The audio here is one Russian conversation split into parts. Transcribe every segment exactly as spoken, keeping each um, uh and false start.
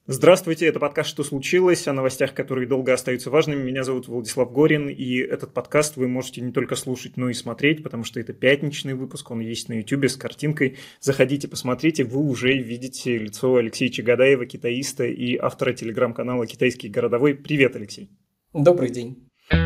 Здравствуйте, это подкаст «Что случилось?», о новостях, которые долго остаются важными. Меня зовут Владислав Горин, и этот подкаст вы можете не только слушать, но и смотреть, потому что это пятничный выпуск, он есть на YouTube с картинкой. Заходите, посмотрите, вы уже видите лицо Алексея Чагодаева, китаиста и автора телеграм-канала «Китайский городовой». Привет, Алексей. Добрый день.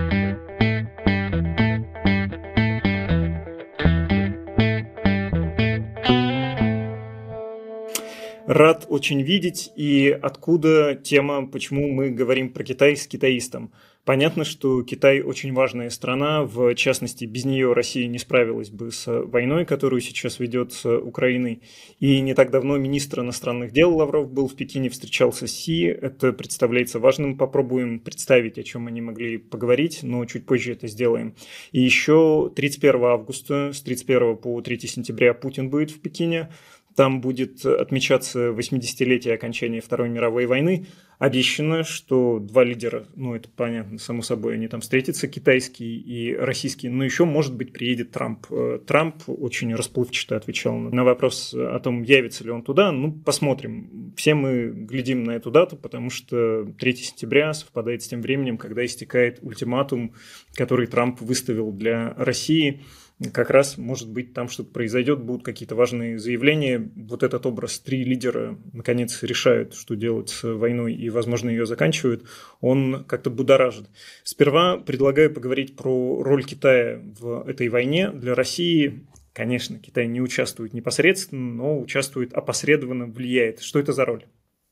Рад очень видеть. И откуда тема, почему мы говорим про Китай с китаистом? Понятно, что Китай очень важная страна, в частности, без нее Россия не справилась бы с войной, которую сейчас ведет с Украиной. И не так давно министр иностранных дел Лавров был в Пекине, встречался с Си. Это представляется важным. Попробуем представить, о чем они могли поговорить, но чуть позже это сделаем. И еще тридцать первого августа, с тридцать первого по третьего сентября Путин будет в Пекине. Там будет отмечаться восьмидесятилетие окончания Второй мировой войны. Обещано, что два лидера, ну это понятно, само собой, они там встретятся, китайский и российский, но еще, может быть, приедет Трамп. Трамп очень расплывчато отвечал на вопрос о том, явится ли он туда. Ну, посмотрим. Все мы глядим на эту дату, потому что третьего сентября совпадает с тем временем, когда истекает ультиматум, который Трамп выставил для России. Как раз, может быть, там что-то произойдет, будут какие-то важные заявления. Вот этот образ, три лидера, наконец, решают, что делать с войной и, возможно, ее заканчивают, он как-то будоражит. Сперва предлагаю поговорить про роль Китая в этой войне. Для России, конечно, Китай не участвует непосредственно, но участвует опосредованно, влияет. Что это за роль?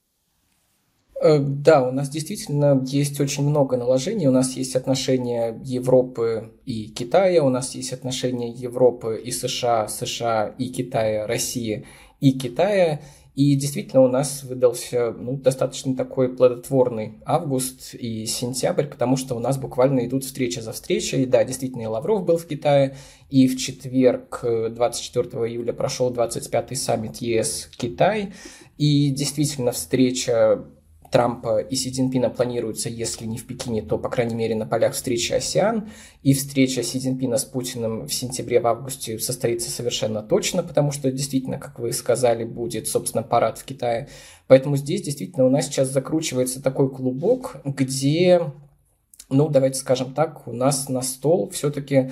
Да, у нас действительно есть очень много наложений. У нас есть отношения Европы и Китая, у нас есть отношения Европы и США, США и Китая, России и Китая. И действительно у нас выдался ну, достаточно такой плодотворный август и сентябрь, потому что у нас буквально идут встреча за встречей. Да, действительно, и Лавров был в Китае, и в четверг, двадцать четвёртого июля, прошел двадцать пятый саммит ЕС-Китай. И действительно встреча Трампа и Си Цзиньпина планируется, если не в Пекине, то, по крайней мере, на полях встречи АСЕАН. И встреча Си Цзиньпина с Путиным в сентябре, в августе состоится совершенно точно, потому что действительно, как вы сказали, будет, собственно, парад в Китае. Поэтому здесь действительно у нас сейчас закручивается такой клубок, где, ну, давайте скажем так, у нас на стол все-таки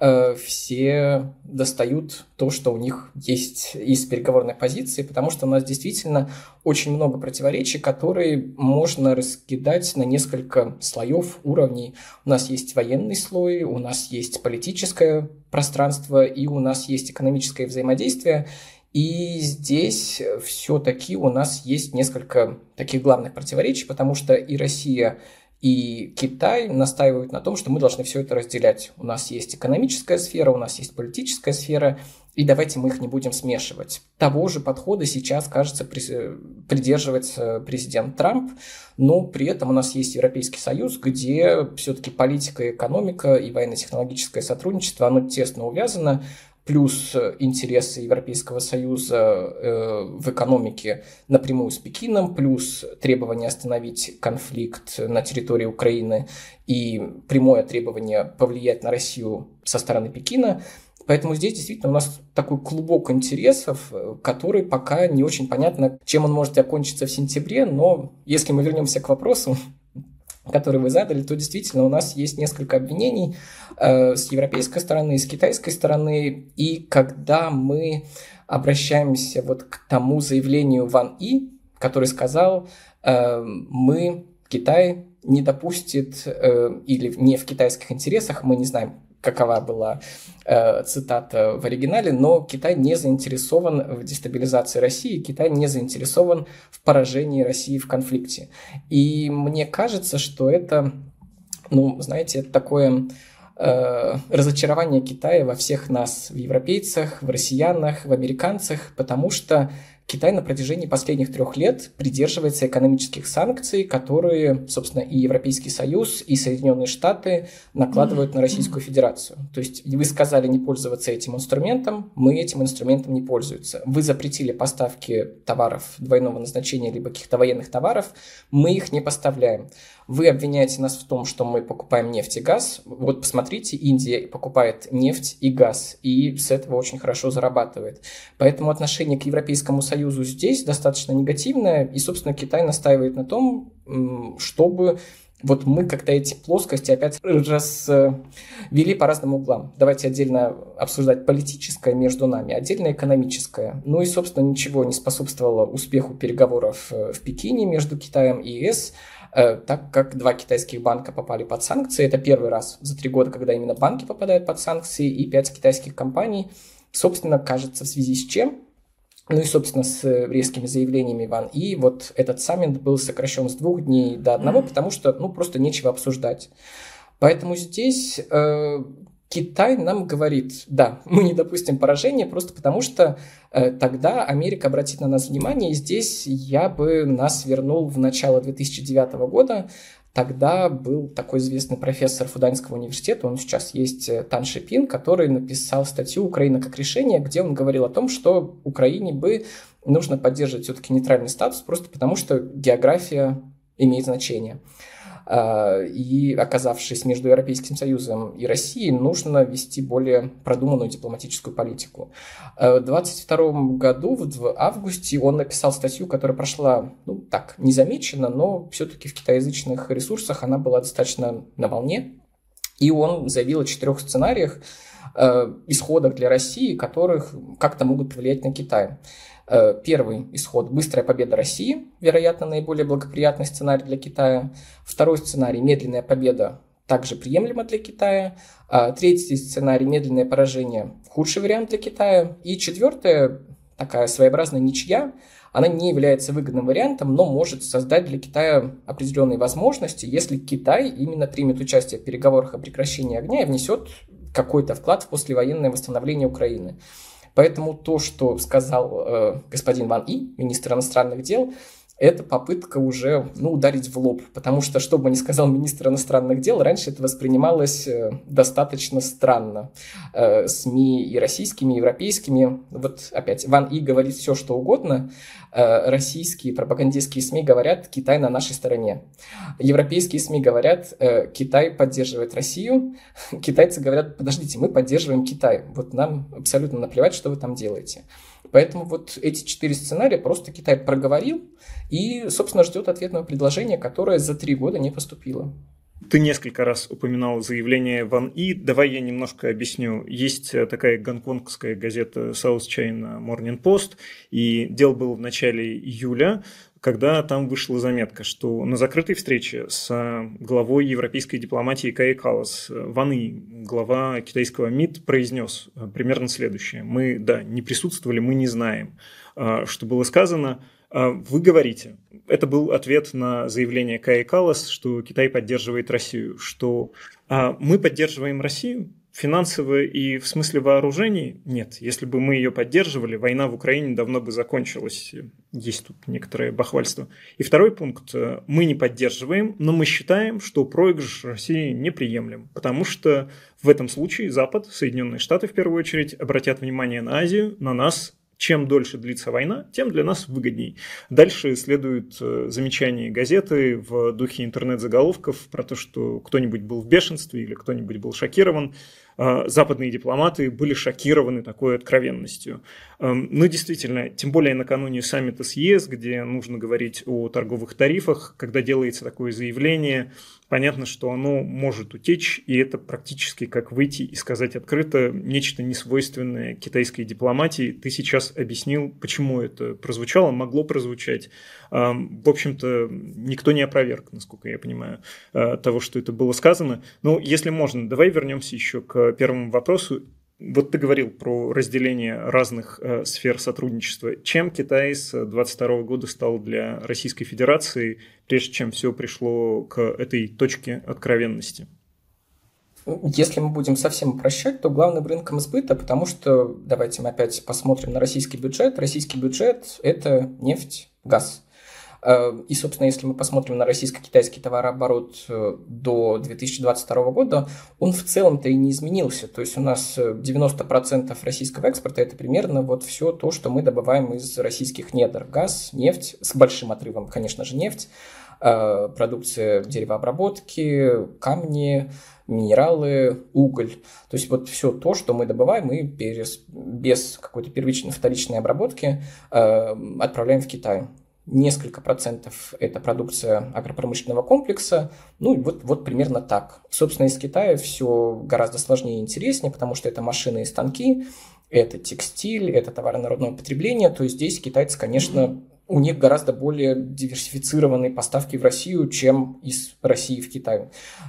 все достают то, что у них есть из переговорной позиции, потому что у нас действительно очень много противоречий, которые можно раскидать на несколько слоев, уровней. У нас есть военный слой, у нас есть политическое пространство и у нас есть экономическое взаимодействие. И здесь все-таки у нас есть несколько таких главных противоречий, потому что и Россия, и Китай настаивают на том, что мы должны все это разделять. У нас есть экономическая сфера, у нас есть политическая сфера, и давайте мы их не будем смешивать. Того же подхода сейчас, кажется, придерживается президент Трамп, но при этом у нас есть Европейский Союз, где все-таки политика, экономика и военно-технологическое сотрудничество, оно тесно увязано. Плюс интересы Европейского Союза э, в экономике напрямую с Пекином, плюс требование остановить конфликт на территории Украины и прямое требование повлиять на Россию со стороны Пекина. Поэтому здесь действительно у нас такой клубок интересов, который пока не очень понятно, чем он может окончиться в сентябре, но если мы вернемся к вопросу, который вы задали, то действительно у нас есть несколько обвинений э, с европейской стороны, с китайской стороны. И когда мы обращаемся вот к тому заявлению Ван И, который сказал, э, мы, Китай, не допустит, э, или не в китайских интересах, мы не знаем, какова была э, цитата в оригинале, но Китай не заинтересован в дестабилизации России, Китай не заинтересован в поражении России в конфликте. И мне кажется, что это, ну, знаете, это такое э, разочарование Китая во всех нас, в европейцах, в россиянах, в американцах, потому что Китай на протяжении последних трех лет придерживается экономических санкций, которые, собственно, и Европейский Союз, и Соединенные Штаты накладывают на Российскую Федерацию. То есть вы сказали не пользоваться этим инструментом, мы этим инструментом не пользуемся. Вы запретили поставки товаров двойного назначения, либо каких-то военных товаров, мы их не поставляем. Вы обвиняете нас в том, что мы покупаем нефть и газ. Вот посмотрите, Индия покупает нефть и газ, и с этого очень хорошо зарабатывает. Поэтому отношение к Европейскому Союзу Союзу здесь достаточно негативная, и, собственно, Китай настаивает на том, чтобы вот мы как-то эти плоскости опять развели по разным углам. Давайте отдельно обсуждать политическое между нами, отдельно экономическое. Ну и, собственно, ничего не способствовало успеху переговоров в Пекине между Китаем и ЕС, так как два китайских банка попали под санкции. Это первый раз за три года, когда именно банки попадают под санкции, и пять китайских компаний, собственно, кажется, в связи с чем? Ну и, собственно, с резкими заявлениями Ван И, вот этот саммит был сокращен с двух дней до одного, потому что, ну, просто нечего обсуждать. Поэтому здесь э, Китай нам говорит, да, мы не допустим поражения, просто потому что э, тогда Америка обратит на нас внимание, и здесь я бы нас вернул в начало две тысячи девятого года. Тогда был такой известный профессор Фуданьского университета, он сейчас есть, Тан Шипин, который написал статью «Украина как решение», где он говорил о том, что Украине бы нужно поддерживать все-таки нейтральный статус, просто потому что география имеет значение. И, оказавшись между Европейским Союзом и Россией, нужно вести более продуманную дипломатическую политику. В двадцать втором году, в августе, он написал статью, которая прошла, ну, так, незамеченно, но все-таки в китайязычных ресурсах она была достаточно на волне. И он заявил о четырех сценариях, э, исходах для России, которых как-то могут повлиять на Китай. Первый исход – быстрая победа России, вероятно, наиболее благоприятный сценарий для Китая. Второй сценарий – медленная победа, также приемлемо для Китая. Третий сценарий – медленное поражение, худший вариант для Китая. И четвертое – такая своеобразная ничья. Она не является выгодным вариантом, но может создать для Китая определенные возможности, если Китай именно примет участие в переговорах о прекращении огня и внесет какой-то вклад в послевоенное восстановление Украины. Поэтому то, что сказал э, господин Ван И, министр иностранных дел, это попытка уже, ну, ударить в лоб. Потому что, что бы ни сказал министр иностранных дел, раньше это воспринималось э, достаточно странно. Э, СМИ и российскими, и европейскими. Вот опять, Ван И говорит все, что угодно. Э, российские пропагандистские СМИ говорят, Китай на нашей стороне. Европейские СМИ говорят, э, Китай поддерживает Россию. Китайцы говорят, подождите, мы поддерживаем Китай. Вот нам абсолютно наплевать, что вы там делаете. Поэтому вот эти четыре сценария просто Китай проговорил и, собственно, ждет ответного предложения, которое за три года не поступило. Ты несколько раз упоминал заявление Ван И. Давай я немножко объясню. Есть такая гонконгская газета South China Morning Post, и дело было в начале июля, когда там вышла заметка, что на закрытой встрече с главой европейской дипломатии Кая Каллас Ван И, глава китайского МИД, произнес примерно следующее. Мы, да, не присутствовали, мы не знаем, что было сказано. Вы говорите, это был ответ на заявление Кая Каллас, что Китай поддерживает Россию, что мы поддерживаем Россию, финансово и в смысле вооружений нет. Если бы мы ее поддерживали, война в Украине давно бы закончилась. Есть тут некоторое бахвальство. И второй пункт. Мы не поддерживаем, но мы считаем, что проигрыш России неприемлем. Потому что в этом случае Запад, Соединенные Штаты в первую очередь, обратят внимание на Азию, на нас. Чем дольше длится война, тем для нас выгодней. Дальше следуют замечания газеты в духе интернет-заголовков про то, что кто-нибудь был в бешенстве или кто-нибудь был шокирован. Западные дипломаты были шокированы такой откровенностью. Ну, действительно, тем более накануне саммита с ЕС, где нужно говорить о торговых тарифах, когда делается такое заявление, понятно, что оно может утечь, и это практически как выйти и сказать открыто нечто несвойственное китайской дипломатии. Ты сейчас объяснил, почему это прозвучало, могло прозвучать. В общем-то, никто не опроверг, насколько я понимаю, того, что это было сказано. Но если можно, давай вернемся еще к первому вопросу. Вот ты говорил про разделение разных э, сфер сотрудничества. Чем Китай с двадцать второго года стал для Российской Федерации, прежде чем все пришло к этой точке откровенности? Если мы будем совсем упрощать, то главным рынком сбыта, потому что, давайте мы опять посмотрим на российский бюджет. Российский бюджет – это нефть, газ. И, собственно, если мы посмотрим на российско-китайский товарооборот до две тысячи двадцать второго года, он в целом-то и не изменился. То есть у нас девяносто процентов российского экспорта – это примерно вот все то, что мы добываем из российских недр. Газ, нефть, с большим отрывом, конечно же, нефть, продукция деревообработки, камни, минералы, уголь. То есть вот все то, что мы добываем, мы без, без какой-то первичной, вторичной обработки отправляем в Китай. Несколько процентов – это продукция агропромышленного комплекса. Ну, и вот, вот примерно так. Собственно, из Китая все гораздо сложнее и интереснее, потому что это машины и станки, это текстиль, это товары народного потребления. То есть здесь китайцы, конечно, у них гораздо более диверсифицированные поставки в Россию, чем из России в Китай.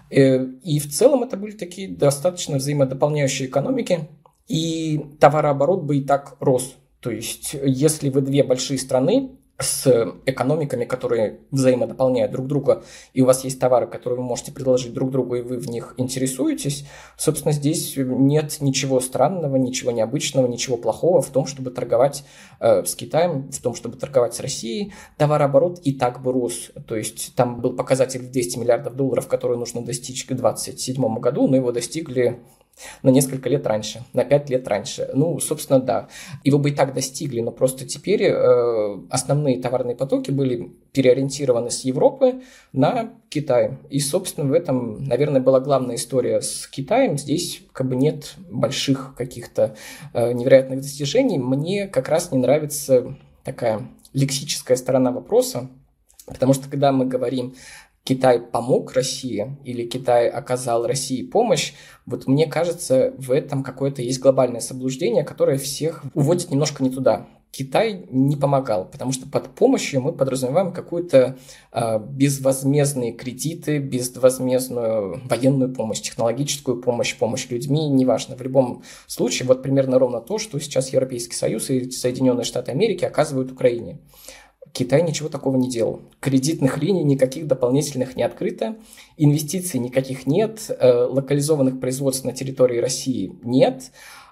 И в целом это были такие достаточно взаимодополняющие экономики, и товарооборот бы и так рос. То есть если вы две большие страны с экономиками, которые взаимодополняют друг друга, и у вас есть товары, которые вы можете предложить друг другу, и вы в них интересуетесь, собственно, здесь нет ничего странного, ничего необычного, ничего плохого в том, чтобы торговать э, с Китаем, в том, чтобы торговать с Россией. Товарооборот и так бы рос. То есть там был показатель в двести миллиардов долларов, который нужно достичь к две тысячи двадцать седьмому году, но его достигли на несколько лет раньше, на пять лет раньше. Ну, собственно, да. Его бы и так достигли, но просто теперь э, основные товарные потоки были переориентированы с Европы на Китай. И, собственно, в этом, наверное, была главная история с Китаем. Здесь как бы нет больших каких-то э, невероятных достижений. Мне как раз не нравится такая лексическая сторона вопроса, потому что когда мы говорим Китай помог России или Китай оказал России помощь, вот мне кажется, в этом какое-то есть глобальное заблуждение, которое всех уводит немножко не туда. Китай не помогал, потому что под помощью мы подразумеваем какую-то э, безвозмездные кредиты, безвозмездную военную помощь, технологическую помощь, помощь людьми, неважно. В любом случае, вот примерно ровно то, что сейчас Европейский Союз и Соединенные Штаты Америки оказывают Украине. Китай ничего такого не делал. Кредитных линий никаких дополнительных не открыто, инвестиций никаких нет, локализованных производств на территории России нет.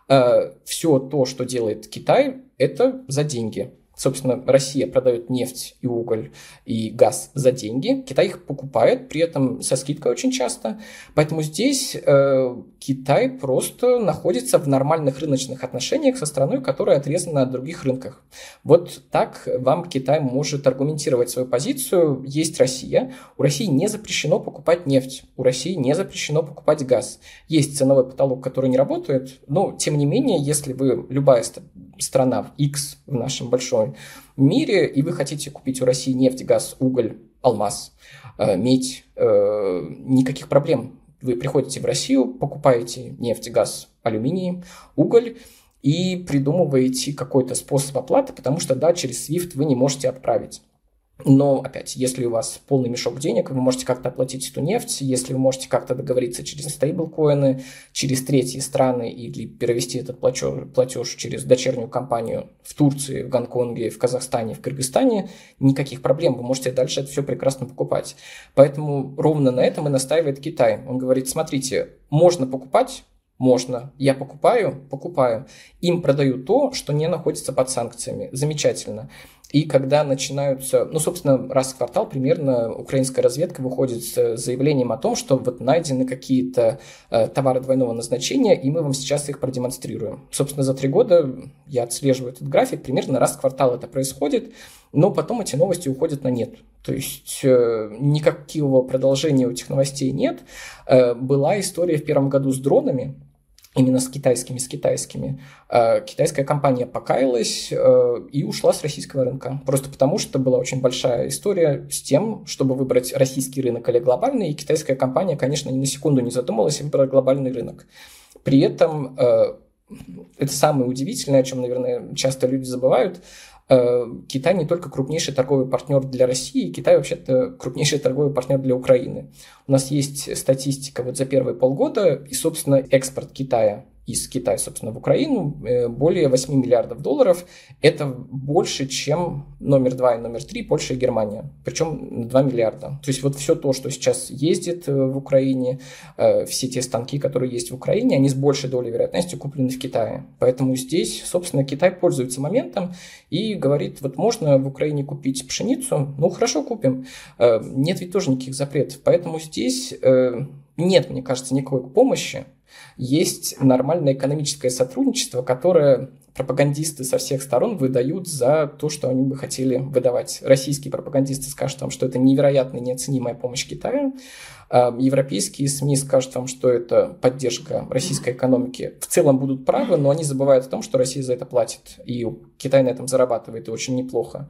Все то, что делает Китай, это за деньги. Собственно, Россия продает нефть и уголь и газ за деньги. Китай их покупает, при этом со скидкой очень часто. Поэтому здесь э, Китай просто находится в нормальных рыночных отношениях со страной, которая отрезана от других рынков. Вот так вам Китай может аргументировать свою позицию. Есть Россия. У России не запрещено покупать нефть. У России не запрещено покупать газ. Есть ценовой потолок, который не работает. Но, тем не менее, если вы любая страна X в нашем большом мире, и вы хотите купить у России нефть, газ, уголь, алмаз, э, медь, э, никаких проблем. Вы приходите в Россию, покупаете нефть, газ, алюминий, уголь и придумываете какой-то способ оплаты, потому что, да, через свифт вы не можете отправить. Но, опять, если у вас полный мешок денег, вы можете как-то оплатить эту нефть, если вы можете как-то договориться через стейблкоины, через третьи страны или перевести этот платеж, платеж через дочернюю компанию в Турции, в Гонконге, в Казахстане, в Кыргызстане, никаких проблем, вы можете дальше это все прекрасно покупать. Поэтому ровно на этом и настаивает Китай. Он говорит, смотрите, можно покупать, можно. Я покупаю, покупаю. Им продаю то, что не находится под санкциями. Замечательно. И когда начинаются, ну, собственно, раз в квартал примерно украинская разведка выходит с заявлением о том, что вот найдены какие-то э, товары двойного назначения, и мы вам сейчас их продемонстрируем. Собственно, за три года я отслеживаю этот график, примерно раз в квартал это происходит, но потом эти новости уходят на нет. То есть э, никакого продолжения у этих новостей нет. Э, была история в первом году с дронами, именно с китайскими, с китайскими. Китайская компания покаялась и ушла с российского рынка. Просто потому, что была очень большая история с тем, чтобы выбрать российский рынок или глобальный. И китайская компания, конечно, ни на секунду не задумалась и выбрала глобальный рынок. При этом это самое удивительное, о чем, наверное, часто люди забывают. Китай не только крупнейший торговый партнер для России, Китай вообще-то крупнейший торговый партнер для Украины. У нас есть статистика вот за первые полгода, и, собственно, экспорт Китая из Китая, собственно, в Украину, более восемь миллиардов долларов. Это больше, чем номер два и номер три, Польша и Германия. Причем два миллиарда. То есть вот все то, что сейчас ездит в Украине, все те станки, которые есть в Украине, они с большей долей вероятности куплены в Китае. Поэтому здесь, собственно, Китай пользуется моментом и говорит, вот можно в Украине купить пшеницу, ну хорошо, купим. Нет ведь тоже никаких запретов. Поэтому здесь нет, мне кажется, никакой помощи. Есть нормальное экономическое сотрудничество, которое пропагандисты со всех сторон выдают за то, что они бы хотели выдавать. Российские пропагандисты скажут вам, что это невероятная, неоценимая помощь Китаю. Европейские СМИ скажут вам, что это поддержка российской экономики. В целом будут правы, но они забывают о том, что Россия за это платит. И Китай на этом зарабатывает, и очень неплохо.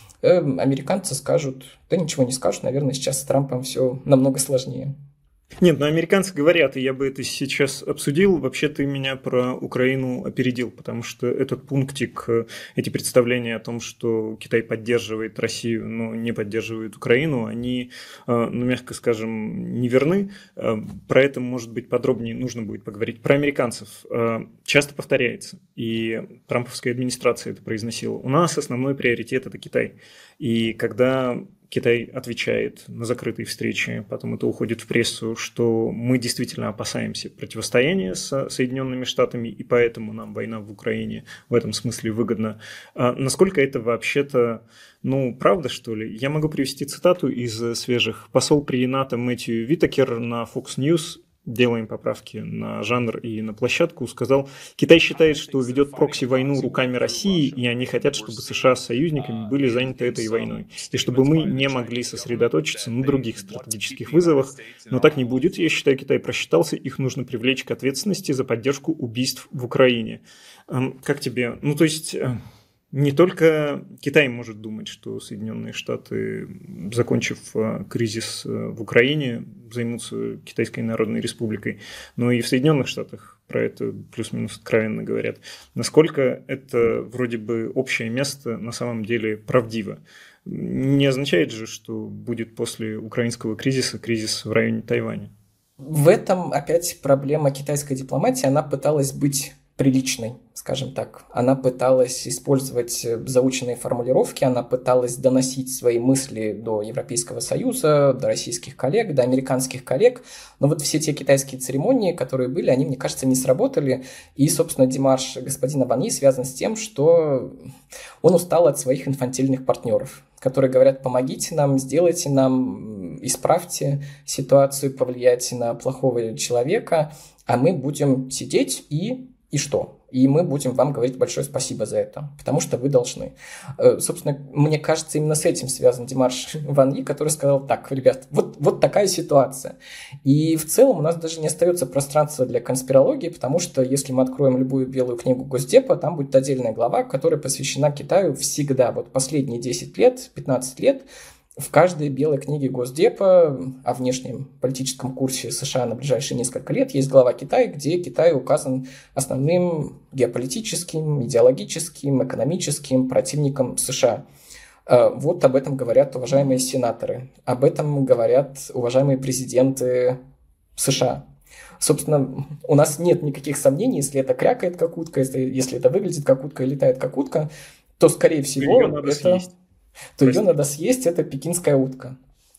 Американцы скажут, да ничего не скажут, наверное, сейчас с Трампом все намного сложнее. Нет, но американцы говорят, и я бы это сейчас обсудил, вообще ты меня про Украину опередил, потому что этот пунктик, эти представления о том, что Китай поддерживает Россию, но не поддерживает Украину, они, ну, мягко скажем, неверны. Про это, может быть, подробнее нужно будет поговорить. Про американцев часто повторяется, и трамповская администрация это произносила. У нас основной приоритет – это Китай. И когда Китай отвечает на закрытые встречи, потом это уходит в прессу, что мы действительно опасаемся противостояния с Соединенными Штатами, и поэтому нам война в Украине в этом смысле выгодна. А насколько это вообще-то, ну, правда, что ли? Я могу привести цитату из свежих. Посол при НАТО Мэтью Витакер на Fox News, делаем поправки на жанр и на площадку, сказал: Китай считает, что ведет прокси-войну руками России, и они хотят, чтобы США с союзниками были заняты этой войной, и чтобы мы не могли сосредоточиться на других стратегических вызовах. Но так не будет. Я считаю, Китай просчитался, их нужно привлечь к ответственности за поддержку убийств в Украине. Как тебе? Ну, то есть не только Китай может думать, что Соединенные Штаты, закончив кризис в Украине, займутся Китайской Народной Республикой, но и в Соединенных Штатах про это плюс-минус откровенно говорят. Насколько это вроде бы общее место на самом деле правдиво? Не означает же, что будет после украинского кризиса кризис в районе Тайваня? В этом опять проблема китайской дипломатии. Она пыталась быть приличной, скажем так. Она пыталась использовать заученные формулировки, она пыталась доносить свои мысли до Европейского Союза, до российских коллег, до американских коллег. Но вот все те китайские церемонии, которые были, они, мне кажется, не сработали. И, собственно, демарш господина Ван Йи связан с тем, что он устал от своих инфантильных партнеров, которые говорят: помогите нам, сделайте нам, исправьте ситуацию, повлияйте на плохого человека, а мы будем сидеть и... И что? И мы будем вам говорить большое спасибо за это, потому что вы должны. Собственно, мне кажется, именно с этим связан демарш Ван Йи, который сказал: так, ребят, вот, вот такая ситуация. И в целом у нас даже не остается пространства для конспирологии, потому что если мы откроем любую белую книгу Госдепа, там будет отдельная глава, которая посвящена Китаю всегда. Вот последние десять лет, пятнадцать лет, в каждой белой книге Госдепа о внешнем политическом курсе США на ближайшие несколько лет есть глава Китая, где Китай указан основным геополитическим, идеологическим, экономическим противником США. Вот об этом говорят уважаемые сенаторы, об этом говорят уважаемые президенты США. Собственно, у нас нет никаких сомнений, если это крякает как утка, если, если это выглядит как утка и летает как утка, то, скорее всего, это... Съесть. то Прости. Ее надо съесть, это пекинская утка.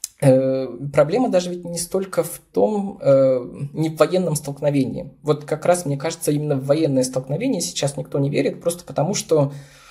Э, проблема даже ведь не столько в том, э, не в военном столкновении. Вот как раз, мне кажется, именно в военное столкновение сейчас никто не верит, просто потому что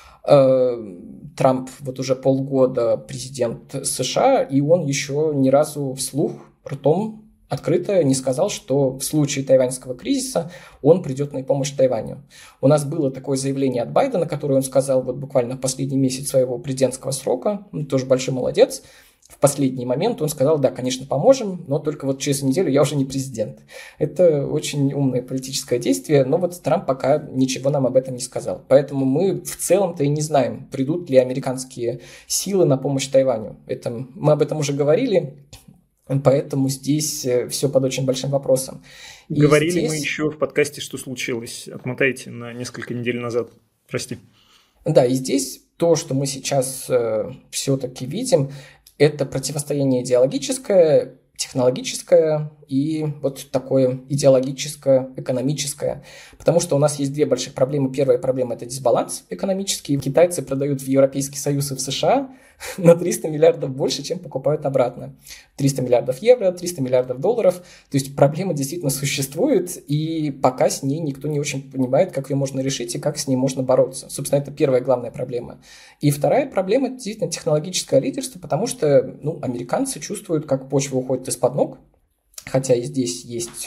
э, Трамп вот уже полгода президент США, и он еще ни разу вслух, ртом, открыто не сказал, что в случае тайваньского кризиса он придет на помощь Тайваню. У нас было такое заявление от Байдена, которое он сказал вот буквально в последний месяц своего президентского срока. Он тоже большой молодец. В последний момент он сказал: да, конечно, поможем, но только вот через неделю я уже не президент. Это очень умное политическое действие, но вот Трамп пока ничего нам об этом не сказал. Поэтому мы в целом-то и не знаем, придут ли американские силы на помощь Тайваню. Это, мы об этом уже говорили. Поэтому здесь все под очень большим вопросом. И Говорили здесь... мы еще в подкасте, что случилось. Отмотайте на несколько недель назад. Прости. Да, и здесь то, что мы сейчас э, все-таки видим, это противостояние идеологическое, технологическое и вот такое идеологическое, экономическое. Потому что у нас есть две больших проблемы. Первая проблема – это дисбаланс экономический. Китайцы продают в Европейский Союз и в США на триста миллиардов больше, чем покупают обратно. триста миллиардов евро, триста миллиардов долларов. То есть проблема действительно существует, и пока с ней никто не очень понимает, как ее можно решить и как с ней можно бороться. Собственно, это первая главная проблема. И вторая проблема – это действительно технологическое лидерство, потому что ну, американцы чувствуют, как почва уходит из-под ног. Хотя и здесь есть,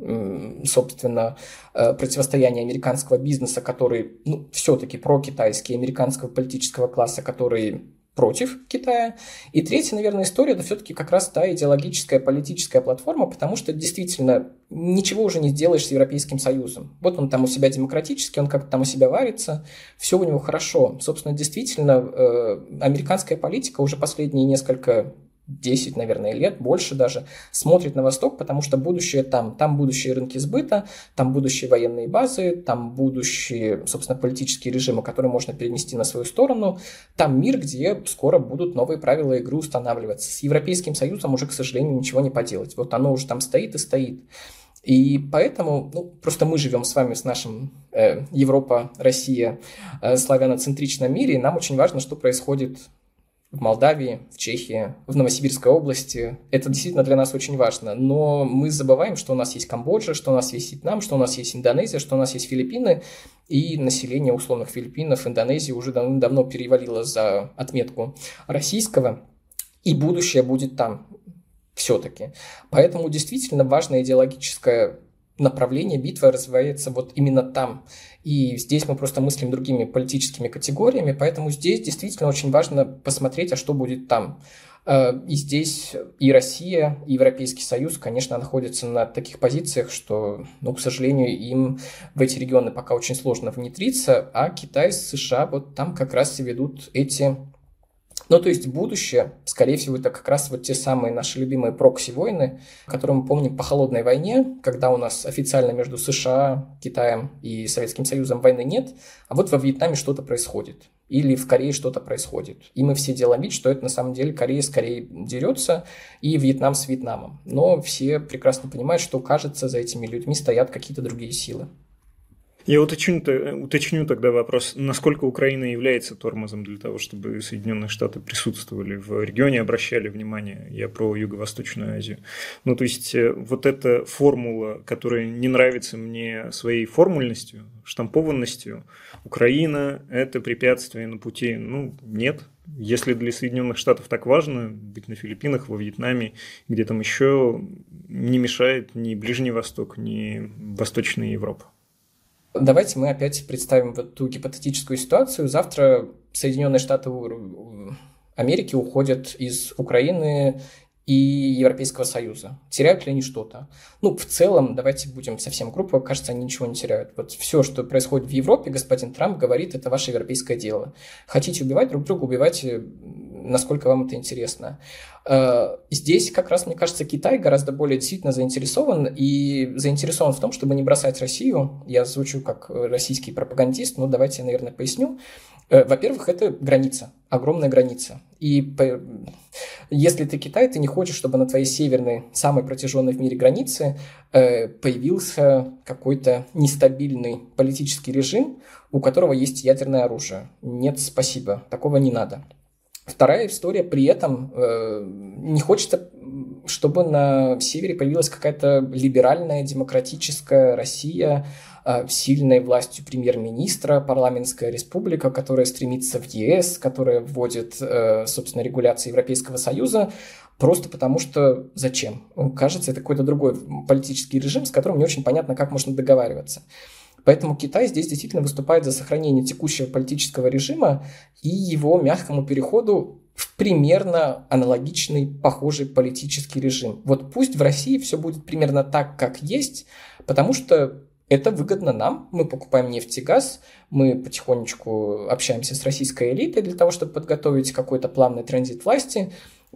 собственно, противостояние американского бизнеса, который ну, все-таки прокитайский, американского политического класса, который против Китая. И третья, наверное, история – это все-таки как раз та идеологическая политическая платформа, потому что действительно ничего уже не сделаешь с Европейским Союзом. Вот он там у себя демократический, он как-то там у себя варится, все у него хорошо. Собственно, действительно, американская политика уже последние несколько десять, наверное, лет, больше даже, смотрит на Восток, потому что будущее там. Там будущие рынки сбыта, там будущие военные базы, там будущие, собственно, политические режимы, которые можно перенести на свою сторону. Там мир, где скоро будут новые правила игры устанавливаться. С Европейским Союзом уже, к сожалению, ничего не поделать. Вот оно уже там стоит и стоит. И поэтому, ну, просто мы живем с вами в нашем э, Европа, Россия, э, славяноцентричном мире, и нам очень важно, что происходит в Молдавии, в Чехии, в Новосибирской области. Это действительно для нас очень важно. Но мы забываем, что у нас есть Камбоджа, что у нас есть Вьетнам, что у нас есть Индонезия, что у нас есть Филиппины. И население условных Филиппинов, Индонезии уже давно перевалило за отметку российского. И будущее будет там все-таки. Поэтому действительно важное идеологическое направление битвы развивается вот именно там. И здесь мы просто мыслим другими политическими категориями, поэтому здесь действительно очень важно посмотреть, а что будет там. И здесь и Россия, и Европейский Союз, конечно, находятся на таких позициях, что, ну, к сожалению, им в эти регионы пока очень сложно внедриться, а Китай с США вот там как раз и ведут эти... Ну, то есть будущее, скорее всего, это как раз вот те самые наши любимые прокси-войны, которые мы помним по холодной войне, когда у нас официально между США, Китаем и Советским Союзом войны нет, а вот во Вьетнаме что-то происходит. Или в Корее что-то происходит. И мы все делаем вид, что это на самом деле Корея скорее дерется, и Вьетнам с Вьетнамом. Но все прекрасно понимают, что, кажется, за этими людьми стоят какие-то другие силы. Я уточню, уточню тогда вопрос, насколько Украина является тормозом для того, чтобы Соединенные Штаты присутствовали в регионе, обращали внимание, я про Юго-Восточную Азию. Ну, то есть, вот эта формула, которая не нравится мне своей формульностью, штампованностью, Украина – это препятствие на пути, ну, нет. Если для Соединенных Штатов так важно быть на Филиппинах, во Вьетнаме, где там еще, не мешает ни Ближний Восток, ни Восточная Европа. Давайте мы опять представим вот ту гипотетическую ситуацию. Завтра Соединенные Штаты Америки уходят из Украины и Европейского Союза. Теряют ли они что-то? Ну, в целом, давайте будем совсем грубо, кажется, они ничего не теряют. Вот все, что происходит в Европе, господин Трамп говорит, это ваше европейское дело. Хотите убивать друг друга, убивайте, насколько вам это интересно. Здесь как раз, мне кажется, Китай гораздо более действительно заинтересован, и заинтересован в том, чтобы не бросать Россию. Я звучу как российский пропагандист, но давайте я, наверное, поясню. Во-первых, это граница, огромная граница. И если ты Китай, ты не хочешь, чтобы на твоей северной, самой протяженной в мире границе появился какой-то нестабильный политический режим, у которого есть ядерное оружие. Нет, спасибо, такого не надо. Вторая история, при этом э, не хочется, чтобы на севере появилась какая-то либеральная, демократическая Россия э, с сильной властью премьер-министра, парламентская республика, которая стремится в ЕС, которая вводит, э, собственно, регуляции Европейского Союза, просто потому что зачем? Кажется, это какой-то другой политический режим, с которым не очень понятно, как можно договариваться. Поэтому Китай здесь действительно выступает за сохранение текущего политического режима и его мягкому переходу в примерно аналогичный, похожий политический режим. Вот пусть в России все будет примерно так, как есть, потому что это выгодно нам. Мы покупаем нефть и газ, мы потихонечку общаемся с российской элитой для того, чтобы подготовить какой-то плавный транзит власти.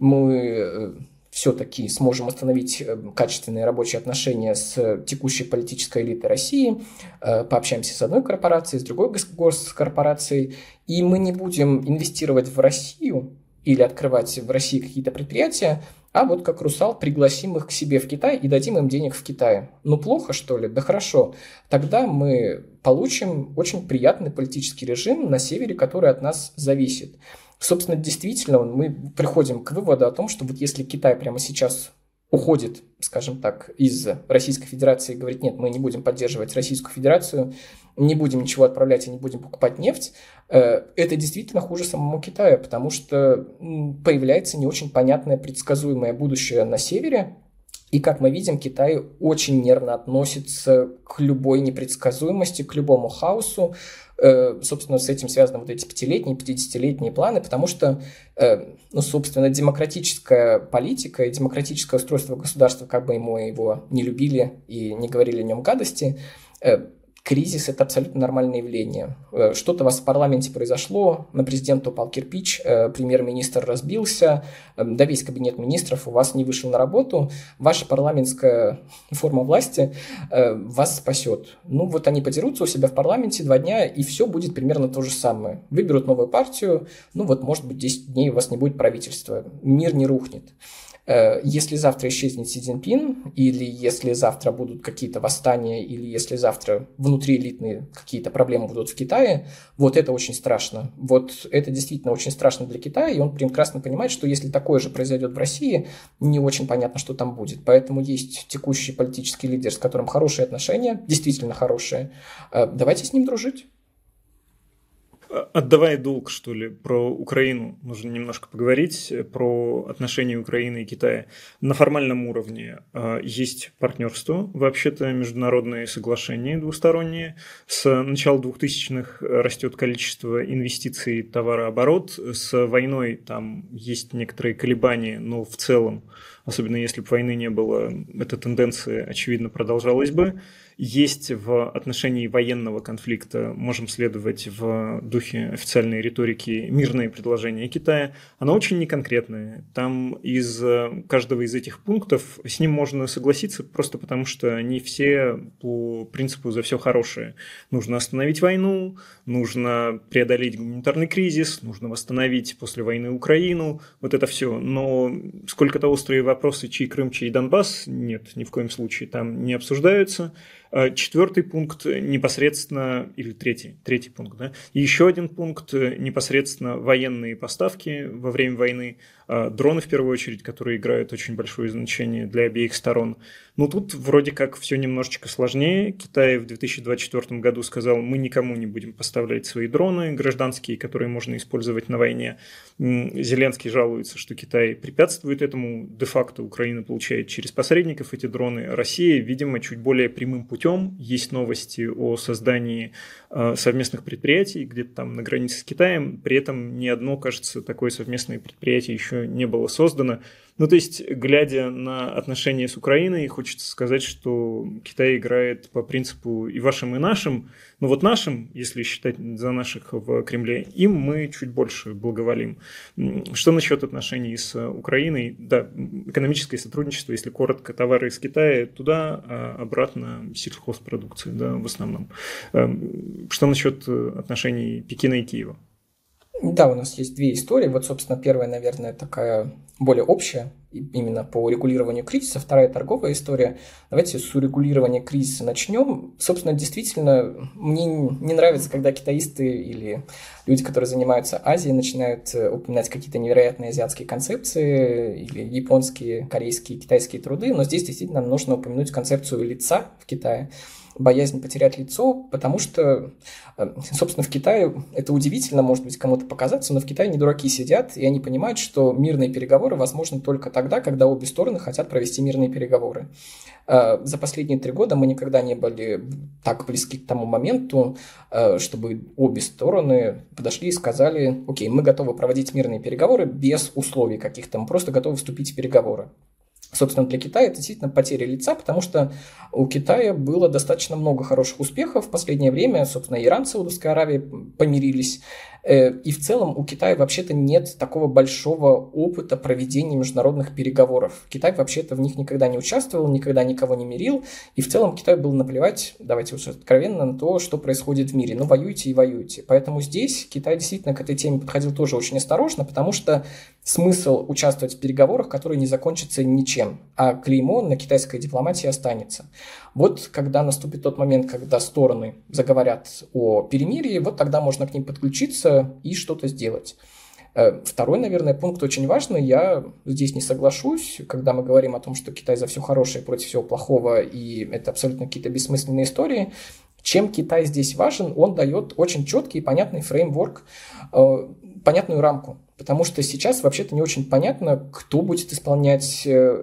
Мы все-таки сможем установить качественные рабочие отношения с текущей политической элитой России, пообщаемся с одной корпорацией, с другой госкорпорацией, и мы не будем инвестировать в Россию или открывать в России какие-то предприятия, а вот как русал пригласим их к себе в Китай и дадим им денег в Китае. Ну, плохо, что ли? Да хорошо. Тогда мы получим очень приятный политический режим на севере, который от нас зависит. Собственно, действительно, мы приходим к выводу о том, что вот если Китай прямо сейчас уходит, скажем так, из Российской Федерации и говорит, нет, мы не будем поддерживать Российскую Федерацию, не будем ничего отправлять и не будем покупать нефть, это действительно хуже самому Китаю, потому что появляется не очень понятное предсказуемое будущее на севере, и, как мы видим, Китай очень нервно относится к любой непредсказуемости, к любому хаосу. Собственно, с этим связаны вот эти пятилетние, пятидесятилетние планы, потому что, ну, собственно, демократическая политика и демократическое устройство государства, как бы ему его не любили и не говорили о нем гадости, кризис – это абсолютно нормальное явление. Что-то у вас в парламенте произошло, на президента упал кирпич, премьер-министр разбился, да весь кабинет министров у вас не вышел на работу, ваша парламентская форма власти вас спасет. Ну вот они подерутся у себя в парламенте два дня, и все будет примерно то же самое. Выберут новую партию, ну вот может быть десять дней у вас не будет правительства, мир не рухнет. Если завтра исчезнет Си Цзиньпин, или если завтра будут какие-то восстания, или если завтра внутриэлитные какие-то проблемы будут в Китае, вот это очень страшно. Вот это действительно очень страшно для Китая, и он прекрасно понимает, что если такое же произойдет в России, не очень понятно, что там будет. Поэтому есть текущий политический лидер, с которым хорошие отношения, действительно хорошие. Давайте с ним дружить. Отдавая долг, что ли, про Украину нужно немножко поговорить, про отношения Украины и Китая. На формальном уровне есть партнерство, вообще-то международные соглашения двусторонние. С начала двухтысячных растет количество инвестиций, товарооборот. С войной там есть некоторые колебания, но в целом, особенно если бы войны не было, эта тенденция, очевидно, продолжалась бы. Есть в отношении военного конфликта, можем следовать в духе официальной риторики, мирное предложение Китая. Оно очень неконкретное. Там из каждого из этих пунктов с ним можно согласиться, просто потому что они все по принципу «за все хорошее». Нужно остановить войну, нужно преодолеть гуманитарный кризис, нужно восстановить после войны Украину, вот это все. Но сколько-то острые вопросы, чей Крым, чей Донбасс, нет, ни в коем случае там не обсуждаются. Четвертый пункт непосредственно, или третий, третий пункт, да, и еще один пункт непосредственно военные поставки во время войны, дроны в первую очередь, которые играют очень большое значение для обеих сторон. Но тут вроде как все немножечко сложнее. Китай в две тысячи двадцать четвёртом году сказал, мы никому не будем поставлять свои дроны гражданские, которые можно использовать на войне. Зеленский жалуется, что Китай препятствует этому. Де-факто Украина получает через посредников эти дроны. Россия, видимо, чуть более прямым путем. Есть новости о создании совместных предприятий где-то там на границе с Китаем. При этом ни одно, кажется, такое совместное предприятие еще не было создано. Ну, то есть, глядя на отношения с Украиной, хочется сказать, что Китай играет по принципу и вашим, и нашим. Но вот нашим, если считать за наших в Кремле, им мы чуть больше благоволим. Что насчет отношений с Украиной? Да, экономическое сотрудничество, если коротко, товары из Китая туда, а обратно сельхозпродукция, да, в основном. Что насчет отношений Пекина и Киева? Да, у нас есть две истории. Вот, собственно, первая, наверное, такая более общая, именно по регулированию кризиса. Вторая торговая история. Давайте с урегулирования кризиса начнем. Собственно, действительно, мне не нравится, когда китаисты или люди, которые занимаются Азией, начинают упоминать какие-то невероятные азиатские концепции или японские, корейские, китайские труды. Но здесь действительно нужно упомянуть концепцию лица в Китае. Боязнь потерять лицо, потому что, собственно, в Китае, это удивительно, может быть, кому-то показаться, но в Китае не дураки сидят, и они понимают, что мирные переговоры возможны только тогда, когда обе стороны хотят провести мирные переговоры. За последние три года мы никогда не были так близки к тому моменту, чтобы обе стороны подошли и сказали, окей, мы готовы проводить мирные переговоры без условий каких-то, мы просто готовы вступить в переговоры. Собственно, для Китая это действительно потеря лица, потому что у Китая было достаточно много хороших успехов. В последнее время, собственно, Иран с Саудовской Аравией помирились. И в целом у Китая вообще-то нет такого большого опыта проведения международных переговоров. Китай вообще-то в них никогда не участвовал, никогда никого не мирил. И в целом Китаю было наплевать, давайте уж откровенно, на то, что происходит в мире. Ну, воюйте и воюйте. Поэтому здесь Китай действительно к этой теме подходил тоже очень осторожно, потому что смысл участвовать в переговорах, которые не закончатся ничем, а клеймо на китайской дипломатии останется. Вот когда наступит тот момент, когда стороны заговорят о перемирии, вот тогда можно к ним подключиться и что-то сделать. Второй, наверное, пункт очень важный. Я здесь не соглашусь, когда мы говорим о том, что Китай за все хорошее против всего плохого, и это абсолютно какие-то бессмысленные истории. Чем Китай здесь важен? Он дает очень четкий и понятный фреймворк, понятную рамку. Потому что сейчас вообще-то не очень понятно, кто будет исполнять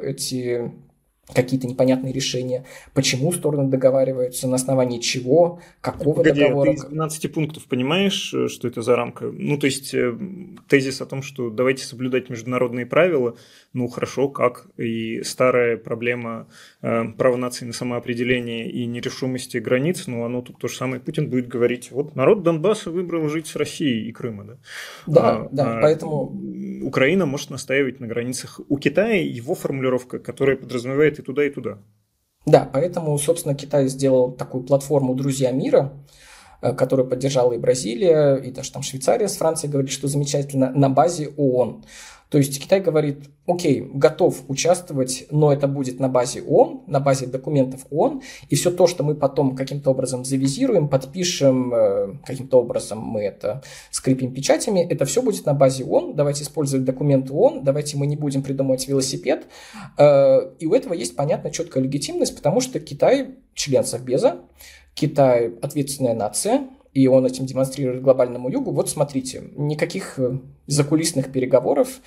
эти какие-то непонятные решения, почему стороны договариваются, на основании чего, какого Погоди, договора. Ты из двенадцати пунктов понимаешь, что это за рамка? Ну, то есть тезис о том, что давайте соблюдать международные правила, ну, хорошо, как? И старая проблема э, права нации на самоопределение и нерешимости границ, ну, оно тут то же самое. Путин будет говорить, вот народ Донбасса выбрал жить с Россией и Крыма, да? Да, а, да, а поэтому... Украина может настаивать на границах. У Китая его формулировка, которая подразумевает и туда, и туда. Да, поэтому, собственно, Китай сделал такую платформу «Друзья мира», которую поддержала и Бразилия, и даже там Швейцария с Францией говорили, что замечательно, на базе ООН. То есть Китай говорит, окей, готов участвовать, но это будет на базе ООН, на базе документов ООН, и все то, что мы потом каким-то образом завизируем, подпишем, каким-то образом мы это скрепим печатями, это все будет на базе ООН, давайте использовать документы ООН, давайте мы не будем придумывать велосипед. И у этого есть, понятно, четкая легитимность, потому что Китай член Совбеза, Китай ответственная нация, и он этим демонстрирует глобальному югу. Вот смотрите, никаких закулисных переговоров,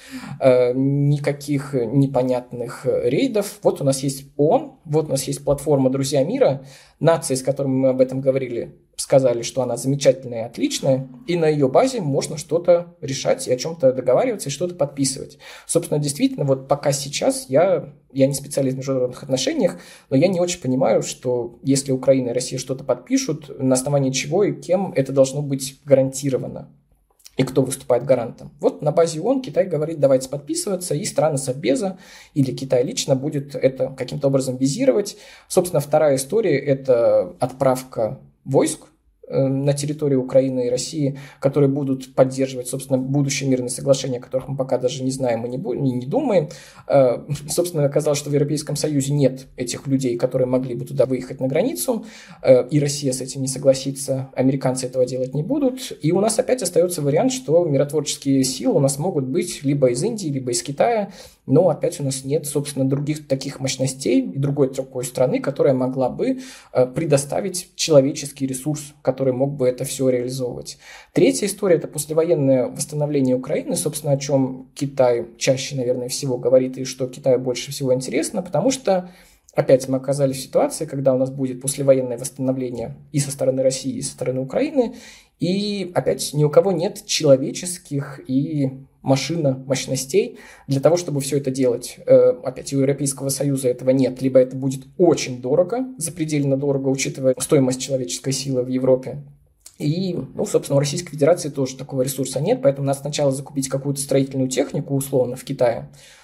никаких непонятных рейдов. Вот у нас есть ООН, вот у нас есть платформа «Друзья мира», нации, с которыми мы об этом говорили, сказали, что она замечательная и отличная, и на ее базе можно что-то решать и о чем-то договариваться и что-то подписывать. Собственно, действительно, вот пока сейчас я, я не специалист в международных отношениях, но я не очень понимаю, что если Украина и Россия что-то подпишут, на основании чего и кем это должно быть гарантировано. И кто выступает гарантом. Вот на базе ООН Китай говорит, давайте подписываться, и страны Совбеза или Китай лично будет это каким-то образом визировать. Собственно, вторая история – это отправка войск на территории Украины и России, которые будут поддерживать, собственно, будущее мирное соглашение, о которых мы пока даже не знаем и не, не, не думаем. Собственно, оказалось, что в Европейском Союзе нет этих людей, которые могли бы туда выехать на границу, и Россия с этим не согласится, американцы этого делать не будут. И у нас опять остается вариант, что миротворческие силы у нас могут быть либо из Индии, либо из Китая, но опять у нас нет, собственно, других таких мощностей и другой такой страны, которая могла бы предоставить человеческий ресурс, который мог бы это все реализовывать. Третья история – это послевоенное восстановление Украины, собственно, о чем Китай чаще, наверное, всего говорит и что Китаю больше всего интересно, потому что опять мы оказались в ситуации, когда у нас будет послевоенное восстановление и со стороны России, и со стороны Украины, и опять ни у кого нет человеческих и машина мощностей для того, чтобы все это делать. Опять, у Европейского Союза этого нет. Либо это будет очень дорого, запредельно дорого, учитывая стоимость человеческой силы в Европе. И, ну, собственно, у Российской Федерации тоже такого ресурса нет, поэтому надо сначала закупить какую-то строительную технику, условно, в Китае.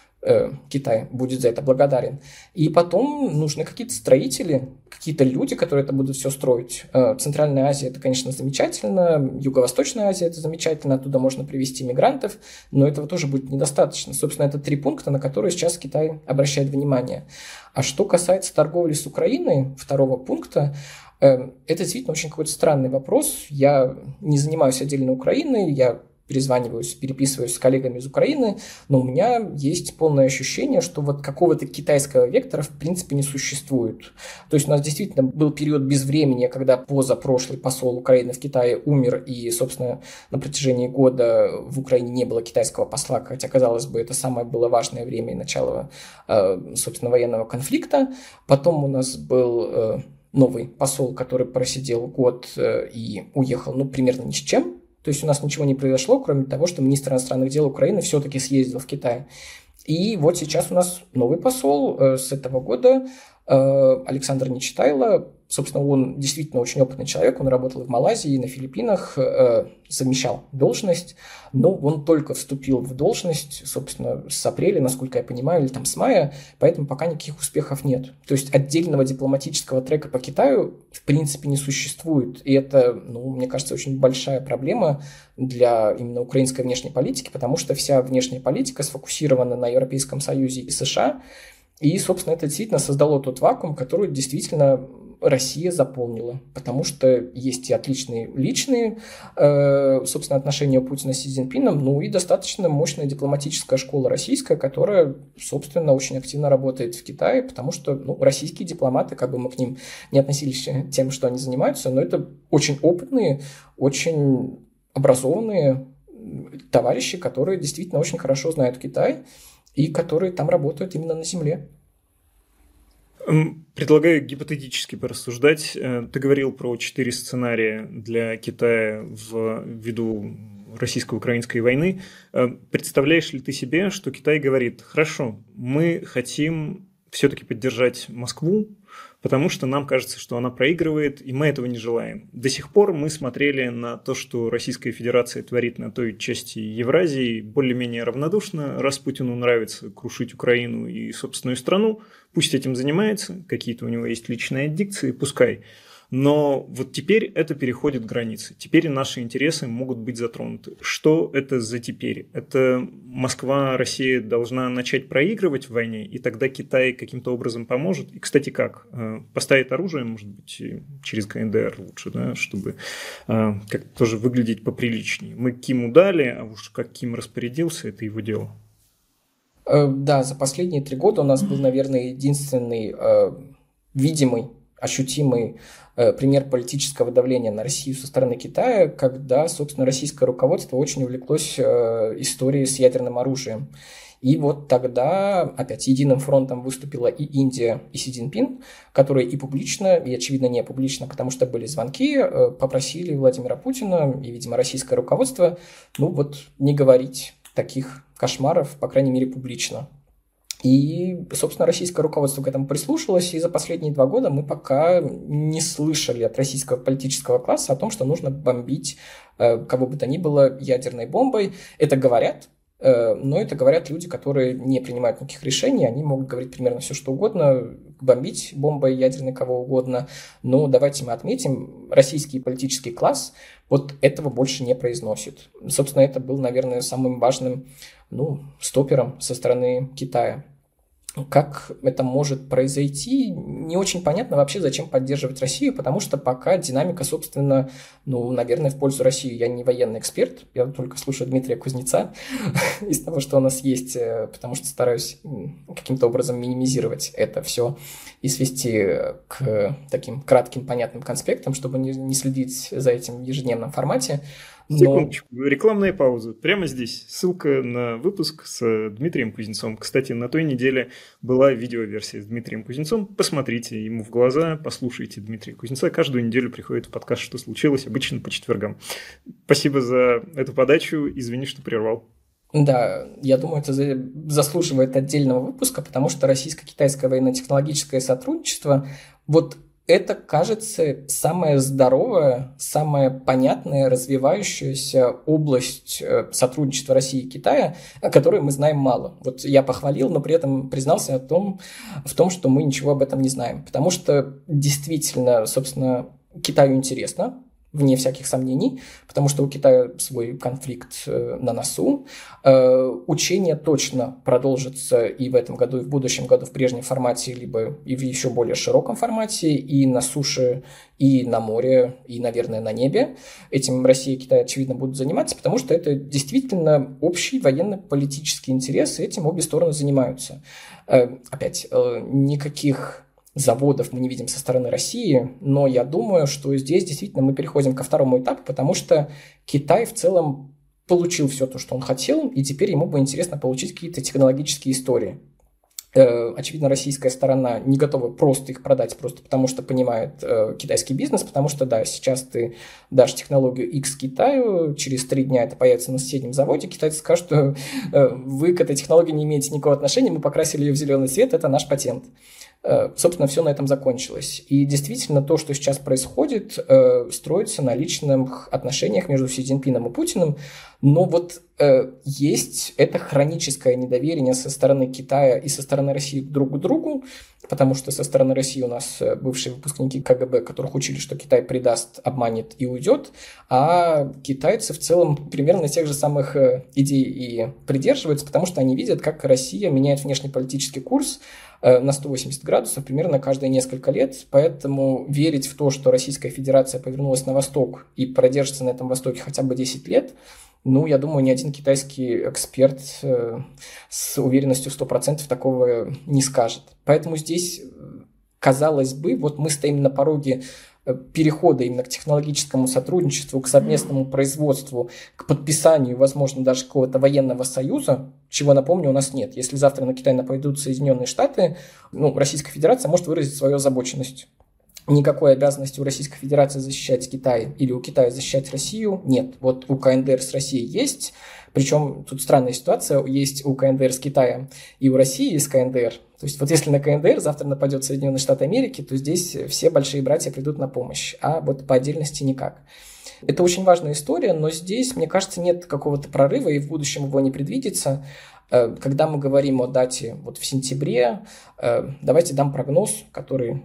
Китай будет за это благодарен. И потом нужны какие-то строители, какие-то люди, которые это будут все строить. Центральная Азия – это, конечно, замечательно, Юго-Восточная Азия – это замечательно, оттуда можно привезти мигрантов, но этого тоже будет недостаточно. Собственно, это три пункта, на которые сейчас Китай обращает внимание. А что касается торговли с Украиной, второго пункта, это действительно очень какой-то странный вопрос. Я не занимаюсь отдельно Украиной, я перезваниваюсь, переписываюсь с коллегами из Украины, но у меня есть полное ощущение, что вот какого-то китайского вектора в принципе не существует. То есть у нас действительно был период безвремени, когда позапрошлый посол Украины в Китае умер, и, собственно, на протяжении года в Украине не было китайского посла, хотя, казалось бы, это самое было важное время и начало, собственно, военного конфликта. Потом у нас был новый посол, который просидел год и уехал, ну, примерно ни с чем. То есть у нас ничего не произошло, кроме того, что министр иностранных дел Украины все-таки съездил в Китай. И вот сейчас у нас новый посол с этого года. Александр Нечитайло, собственно, он действительно очень опытный человек, он работал и в Малайзии, и на Филиппинах, совмещал должность, но он только вступил в должность, собственно, с апреля, насколько я понимаю, или там с мая, поэтому пока никаких успехов нет. То есть отдельного дипломатического трека по Китаю в принципе не существует, и это, ну, мне кажется, очень большая проблема для именно украинской внешней политики, потому что вся внешняя политика сфокусирована на Европейском Союзе и США, и, собственно, это действительно создало тот вакуум, который действительно Россия заполнила, потому что есть и отличные личные, э, собственно, отношения Путина с Си Цзиньпином, ну и достаточно мощная дипломатическая школа российская, которая, собственно, очень активно работает в Китае, потому что, ну, российские дипломаты, как бы мы к ним не относились тем, что они занимаются, но это очень опытные, очень образованные товарищи, которые действительно очень хорошо знают Китай и которые там работают именно на земле. Предлагаю гипотетически порассуждать. Ты говорил про четыре сценария для Китая в виду российско-украинской войны. Представляешь ли ты себе, что Китай говорит: хорошо, мы хотим все-таки поддержать Москву, потому что нам кажется, что она проигрывает, и мы этого не желаем. До сих пор мы смотрели на то, что Российская Федерация творит на той части Евразии, более-менее равнодушно. Раз Путину нравится крушить Украину и собственную страну, пусть этим занимается, какие-то у него есть личные аддикции, пускай. Но вот теперь это переходит границы. Теперь наши интересы могут быть затронуты. Что это за теперь? Это Москва, Россия должна начать проигрывать в войне, и тогда Китай каким-то образом поможет? И, кстати, как? Поставит оружие, может быть, через ка эн дэ эр лучше, да, чтобы как-то тоже выглядеть поприличнее. Мы Киму дали, а уж как Ким распорядился, это его дело. Да, за последние три года у нас был, наверное, единственный э, видимый, ощутимый э, пример политического давления на Россию со стороны Китая, когда, собственно, российское руководство очень увлеклось э, историей с ядерным оружием. И вот тогда опять единым фронтом выступила и Индия, и Си Цзиньпин, которые и публично, и, очевидно, не публично, потому что были звонки, э, попросили Владимира Путина и, видимо, российское руководство, ну вот, не говорить таких кошмаров, по крайней мере, публично. И, собственно, российское руководство к этому прислушалось, и за последние два года мы пока не слышали от российского политического класса о том, что нужно бомбить э, кого бы то ни было ядерной бомбой. Это говорят, э, но это говорят люди, которые не принимают никаких решений, они могут говорить примерно все, что угодно, бомбить бомбой ядерной кого угодно, но давайте мы отметим, российский политический класс вот этого больше не произносит. Собственно, это был, наверное, самым важным, ну, стопером со стороны Китая. Как это может произойти, не очень понятно вообще, зачем поддерживать Россию, потому что пока динамика, собственно, ну, наверное, в пользу России. Я не военный эксперт, я только слушаю Дмитрия Кузнеца из того, что у нас есть, потому что стараюсь каким-то образом минимизировать это все и свести к таким кратким, понятным конспектам, чтобы не, не следить за этим в ежедневном формате. Но... Секундочку, рекламная пауза. Прямо здесь ссылка на выпуск с Дмитрием Кузнецом. Кстати, на той неделе была видеоверсия с Дмитрием Кузнецом. Посмотрите ему в глаза, послушайте Дмитрия Кузнеца. Каждую неделю приходит в подкаст «Что случилось?», обычно по четвергам. Спасибо за эту подачу. Извини, что прервал. Да, я думаю, это заслуживает отдельного выпуска, потому что российско-китайское военно-технологическое сотрудничество вот это, кажется, самая здоровая, самая понятная, развивающаяся область сотрудничества России и Китая, о которой мы знаем мало. Вот я похвалил, но при этом признался о том, в том, что мы ничего об этом не знаем. Потому что действительно, собственно, Китаю интересно, вне всяких сомнений, потому что у Китая свой конфликт на носу. Учение точно продолжится и в этом году, и в будущем году в прежнем формате, либо и в еще более широком формате, и на суше, и на море, и, наверное, на небе. Этим Россия и Китай, очевидно, будут заниматься, потому что это действительно общий военно-политический интерес, и этим обе стороны занимаются. Опять, никаких заводов мы не видим со стороны России, но я думаю, что здесь действительно мы переходим ко второму этапу, потому что Китай в целом получил все то, что он хотел, и теперь ему бы интересно получить какие-то технологические истории. Очевидно, российская сторона не готова просто их продать, просто потому что понимает э, китайский бизнес, потому что, да, сейчас ты дашь технологию X Китаю, через три дня это появится на соседнем заводе, китайцы скажут, что э, вы к этой технологии не имеете никакого отношения, мы покрасили ее в зеленый цвет, это наш патент. Э, собственно, все на этом закончилось. И действительно, то, что сейчас происходит, э, строится на личных отношениях между Си Цзиньпином и Путиным, но вот э, есть это хроническое недоверие со стороны Китая и со стороны России друг к другу, потому что со стороны России у нас бывшие выпускники Ка Гэ Бэ, которых учили, что Китай предаст, обманет и уйдет, а китайцы в целом примерно тех же самых идей и придерживаются, потому что они видят, как Россия меняет внешнеполитический курс на сто восемьдесят градусов примерно каждые несколько лет, поэтому верить в то, что Российская Федерация повернулась на восток и продержится на этом востоке хотя бы десять лет, ну, я думаю, ни один китайский эксперт э, с уверенностью сто процентов такого не скажет. Поэтому здесь, казалось бы, вот мы стоим на пороге перехода именно к технологическому сотрудничеству, к совместному производству, к подписанию, возможно, даже какого-то военного союза, чего, напомню, у нас нет. Если завтра на Китай нападут Соединенные Штаты, ну, Российская Федерация может выразить свою озабоченность. Никакой обязанности у Российской Федерации защищать Китай или у Китая защищать Россию нет. Вот у Ка Эн Дэ Эр с Россией есть, причем тут странная ситуация, есть у Ка Эн Дэ Эр с Китаем и у России есть Ка Эн Дэ Эр. То есть вот если на Ка Эн Дэ Эр завтра нападет Соединенные Штаты Америки, то здесь все большие братья придут на помощь, а вот по отдельности никак. Это очень важная история, но здесь, мне кажется, нет какого-то прорыва, и в будущем его не предвидится. Когда мы говорим о дате вот в сентябре, давайте дам прогноз, который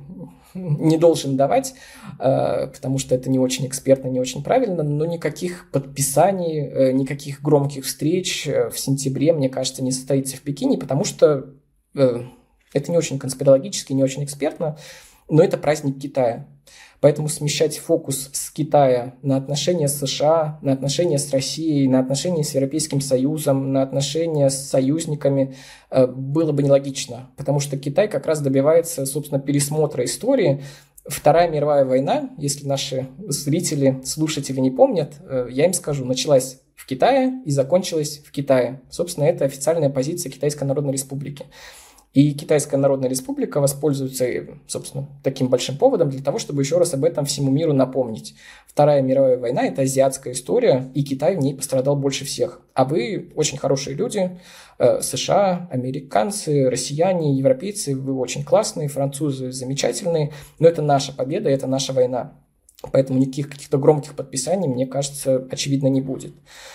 не должен давать, потому что это не очень экспертно, не очень правильно, но никаких подписаний, никаких громких встреч в сентябре, мне кажется, не состоится в Пекине, потому что это не очень конспирологически, не очень экспертно, но это праздник Китая. Поэтому смещать фокус с Китая на отношения с США, на отношения с Россией, на отношения с Европейским Союзом, на отношения с союзниками было бы нелогично, потому что Китай как раз добивается, собственно, пересмотра истории. Вторая мировая война, если наши зрители, слушатели не помнят, я им скажу, началась в Китае и закончилась в Китае. Собственно, это официальная позиция Китайской Народной Республики. И Китайская Народная Республика воспользуется, собственно, таким большим поводом для того, чтобы еще раз об этом всему миру напомнить. Вторая мировая война – это азиатская история, и Китай в ней пострадал больше всех. А вы очень хорошие люди, США, американцы, россияне, европейцы, вы очень классные, французы замечательные, но это наша победа, это наша война. Поэтому никаких каких-то громких подписаний, мне кажется, очевидно, не будет.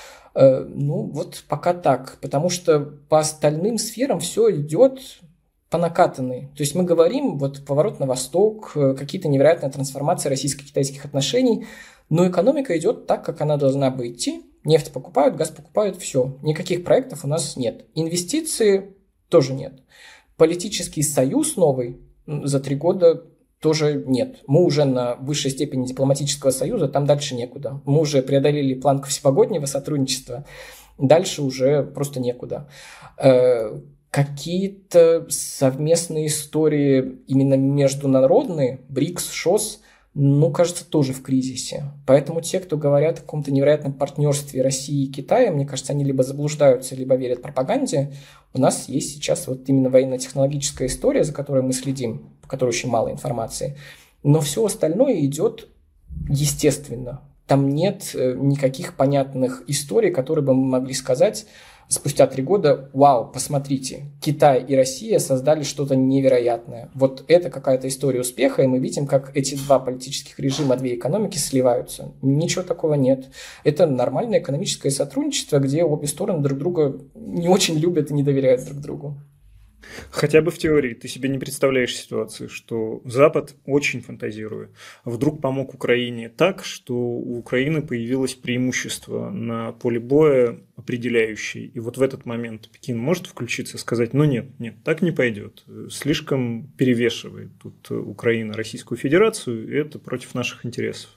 Ну, вот пока так, потому что по остальным сферам все идет по накатанной. То есть мы говорим, вот поворот на восток, какие-то невероятные трансформации российско-китайских отношений, но экономика идет так, как она должна бы идти. Нефть покупают, газ покупают, все. Никаких проектов у нас нет. Инвестиции тоже нет. Политический союз новый за три года тоже нет. Мы уже на высшей степени дипломатического союза, там дальше некуда. Мы уже преодолели планку всепогоднего сотрудничества, дальше уже просто некуда. Э, какие-то совместные истории именно международные, БРИКС, ШОС, ну, кажется, тоже в кризисе. Поэтому те, кто говорят о каком-то невероятном партнерстве России и Китая, мне кажется, они либо заблуждаются, либо верят пропаганде. У нас есть сейчас вот именно военно-технологическая история, за которой мы следим, по которой очень мало информации. Но все остальное идет естественно. Там нет никаких понятных историй, которые бы мы могли сказать спустя три года: вау, посмотрите, Китай и Россия создали что-то невероятное. Вот это какая-то история успеха, и мы видим, как эти два политических режима, две экономики сливаются. Ничего такого нет. Это нормальное экономическое сотрудничество, где обе стороны друг друга не очень любят и не доверяют друг другу. Хотя бы в теории ты себе не представляешь ситуации, что Запад, очень фантазируя, вдруг помог Украине так, что у Украины появилось преимущество на поле боя определяющее. И вот в этот момент Пекин может включиться и сказать: ну нет, нет, так не пойдет. Слишком перевешивает тут Украина Российскую Федерацию, и это против наших интересов.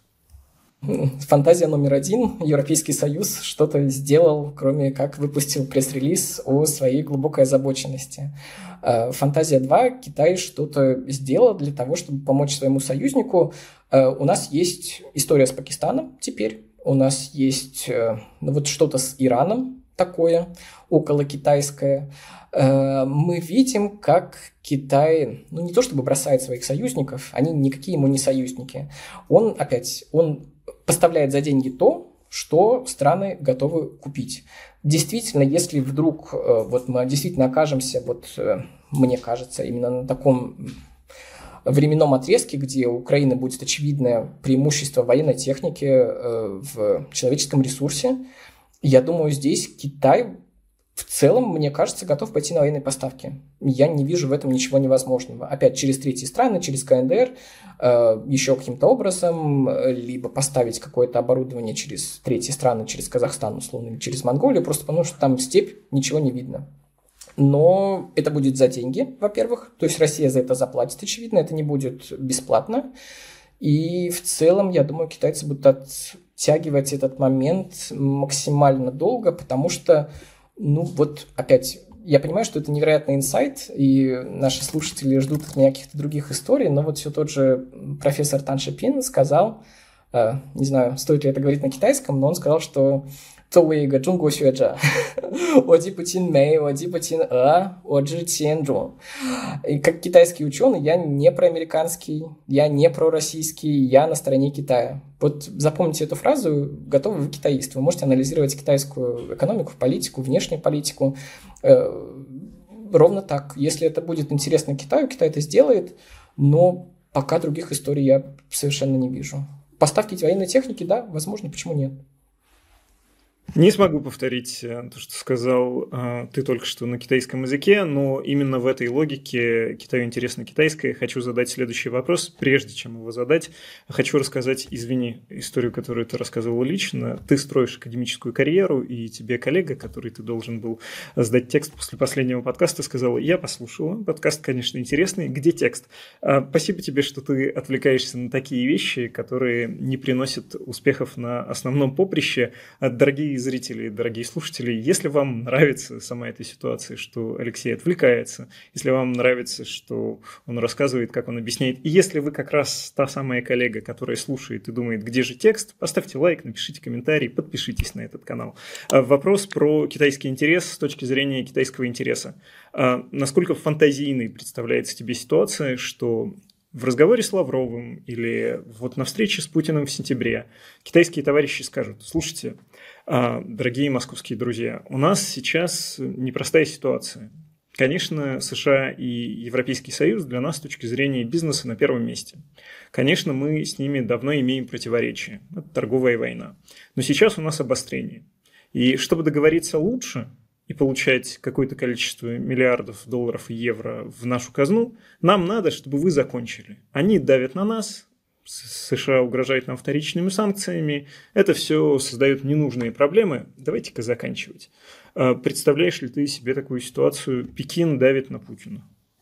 Фантазия номер один. Европейский Союз что-то сделал, кроме как выпустил пресс-релиз о своей глубокой озабоченности. Фантазия два. Китай что-то сделал для того, чтобы помочь своему союзнику. У нас есть история с Пакистаном теперь. У нас есть ну, вот что-то с Ираном. такое, около китайское. Мы видим, как Китай, ну не то чтобы бросает своих союзников, они никакие ему не союзники. Он опять, он поставляет за деньги то, что страны готовы купить. Действительно, если вдруг вот мы действительно окажемся, вот мне кажется, именно на таком временном отрезке, где у Украины будет очевидное преимущество военной техники в человеческом ресурсе, я думаю, здесь Китай в целом, мне кажется, готов пойти на военные поставки. Я не вижу в этом ничего невозможного. Опять через третьи страны, через КНДР, э, еще каким-то образом, либо поставить какое-то оборудование через третьи страны, через Казахстан, условно, или через Монголию, просто потому что там степь, ничего не видно. Но это будет за деньги, во-первых. То есть Россия за это заплатит, очевидно, это не будет бесплатно. И в целом, я думаю, китайцы будут оттягивать этот момент максимально долго, потому что ну вот опять, я понимаю, что это невероятный инсайт, и наши слушатели ждут от меня каких-то других историй, но вот все тот же профессор Тан Шипин сказал, э, не знаю, стоит ли это говорить на китайском, но он сказал, что «作为一个中国学者，我既不亲美，我既不亲俄，我只亲中». И как китайский ученый, я не проамериканский, я не пророссийский, я на стороне Китая. Вот запомните эту фразу, готовы вы китаист. Вы можете анализировать китайскую экономику, политику, внешнюю политику. Э, ровно так. Если это будет интересно Китаю, Китай это сделает, но пока других историй я совершенно не вижу. Поставки военной техники, да, возможно, почему нет? Не смогу повторить то, что сказал э, ты только что на китайском языке, но именно в этой логике Китаю интересно китайское. Хочу задать следующий вопрос. Прежде чем его задать, хочу рассказать, извини, историю, которую ты рассказывал лично. Ты строишь академическую карьеру, и тебе коллега, который ты должен был сдать текст после последнего подкаста, сказала: я послушала, подкаст, конечно, интересный, где текст? Э, спасибо тебе, что ты отвлекаешься на такие вещи, которые не приносят успехов на основном поприще. Дорогие зрители, дорогие слушатели, если вам нравится сама эта ситуация, что Алексей отвлекается, если вам нравится, что он рассказывает, как он объясняет, и если вы как раз та самая коллега, которая слушает и думает, где же текст, поставьте лайк, напишите комментарий, подпишитесь на этот канал. Вопрос про китайский интерес с точки зрения китайского интереса. Насколько фантазийной представляется тебе ситуация, что в разговоре с Лавровым или вот на встрече с Путиным в сентябре китайские товарищи скажут: слушайте, дорогие московские друзья, у нас сейчас непростая ситуация. Конечно, США и Европейский Союз для нас с точки зрения бизнеса на первом месте. Конечно, мы с ними давно имеем противоречия. Это торговая война. Но сейчас у нас обострение. И чтобы договориться лучше и получать какое-то количество миллиардов долларов и евро в нашу казну, нам надо, чтобы вы закончили. Они давят на нас, США угрожает нам вторичными санкциями, это все создает ненужные проблемы, давайте-ка заканчивать. Представляешь ли ты себе такую ситуацию? Пекин давит на Путина.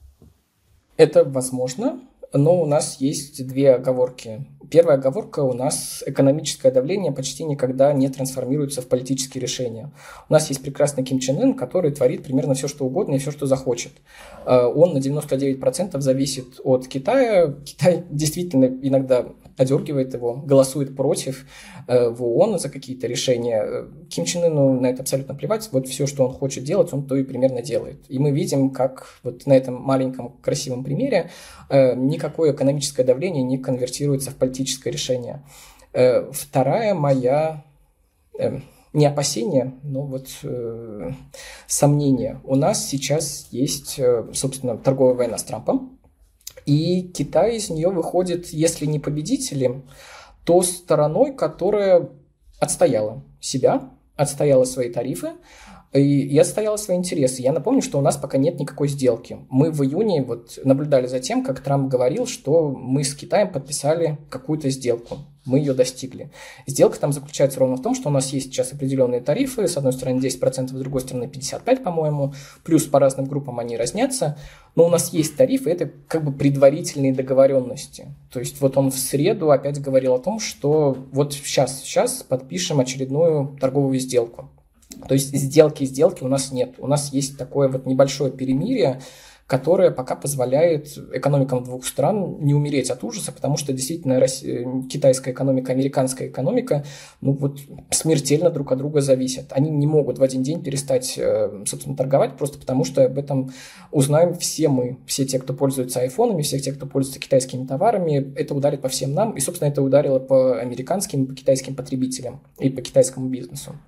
Это возможно, но у нас есть две оговорки. Первая оговорка: у нас экономическое давление почти никогда не трансформируется в политические решения. У нас есть прекрасный Ким Чен Ын, который творит примерно все, что угодно и все, что захочет. Он на девяносто девять процентов зависит от Китая. Китай действительно иногда одергивает его, голосует против в ООН за какие-то решения. Ким Чен Ыну на это абсолютно плевать. Вот все, что он хочет делать, он то и примерно делает. И мы видим, как вот на этом маленьком красивом примере никакое экономическое давление не конвертируется в политическое решение. Вторая моя, не опасение, но вот э, сомнение. У нас сейчас есть, собственно, торговая война с Трампом, и Китай из нее выходит, если не победителем, то стороной, которая отстояла себя, отстояла свои тарифы, и, и отстояла свои интересы. Я напомню, что у нас пока нет никакой сделки. Мы в июне вот наблюдали за тем, как Трамп говорил, что мы с Китаем подписали какую-то сделку. Мы ее достигли. Сделка там заключается ровно в том, что у нас есть сейчас определенные тарифы. С одной стороны десять процентов, с другой стороны пятьдесят пять процентов, по-моему. Плюс по разным группам они разнятся. Но у нас есть тарифы, это как бы предварительные договоренности. То есть вот он в среду опять говорил о том, что вот сейчас, сейчас подпишем очередную торговую сделку. То есть сделки-сделки у нас нет. У нас есть такое вот небольшое перемирие, которая пока позволяет экономикам двух стран не умереть от ужаса, потому что действительно Россия, китайская экономика, американская экономика, ну вот смертельно друг от друга зависят. Они не могут в один день перестать, собственно, торговать, просто потому что об этом узнаем все мы, все те, кто пользуется айфонами, все те, кто пользуется китайскими товарами. Это ударит по всем нам, и, собственно, это ударило по американским, по китайским потребителям и по китайскому бизнесу.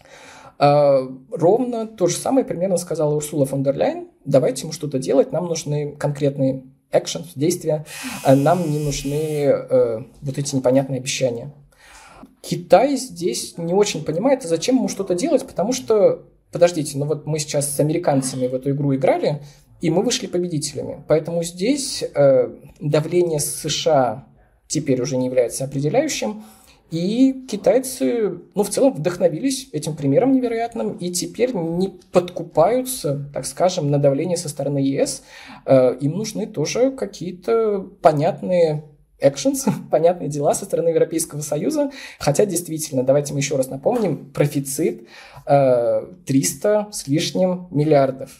Ровно то же самое примерно сказала Урсула фон дер Ляйен. Давайте мы что-то делать, нам нужны конкретные экшен, действия, нам не нужны э, вот эти непонятные обещания. Китай здесь не очень понимает, а зачем ему что-то делать, потому что, подождите, ну вот мы сейчас с американцами в эту игру играли, и мы вышли победителями. Поэтому здесь э, давление США теперь уже не является определяющим. И китайцы, ну, в целом вдохновились этим примером невероятным и теперь не подкупаются, так скажем, на давление со стороны ЕС. Им нужны тоже какие-то понятные actions, понятные дела со стороны Европейского Союза. Хотя, действительно, давайте мы еще раз напомним, профицит триста с лишним миллиардов.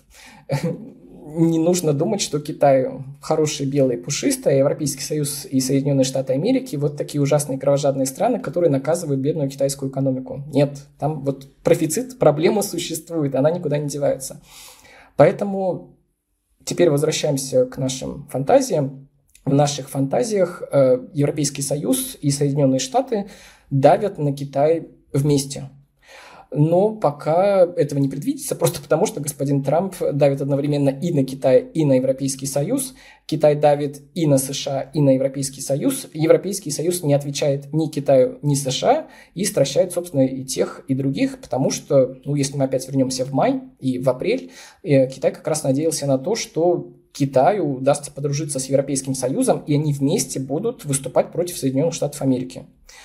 Не нужно думать, что Китай хороший, белый, пушистый, а Европейский Союз и Соединенные Штаты Америки вот такие ужасные кровожадные страны, которые наказывают бедную китайскую экономику. Нет, там вот профицит, проблема существует, она никуда не девается. Поэтому теперь возвращаемся к нашим фантазиям. В наших фантазиях э, Европейский Союз и Соединенные Штаты давят на Китай вместе. Но пока этого не предвидится, просто потому что господин Трамп давит одновременно и на Китай, и на Европейский Союз. Китай давит и на США, и на Европейский Союз. Европейский Союз не отвечает ни Китаю, ни США и стращает, собственно, и тех, и других, потому что, ну, если мы опять вернемся в май и в апрель, Китай как раз надеялся на то, что Китаю удастся подружиться с Европейским Союзом, и они вместе будут выступать против Соединенных Штатов Америки.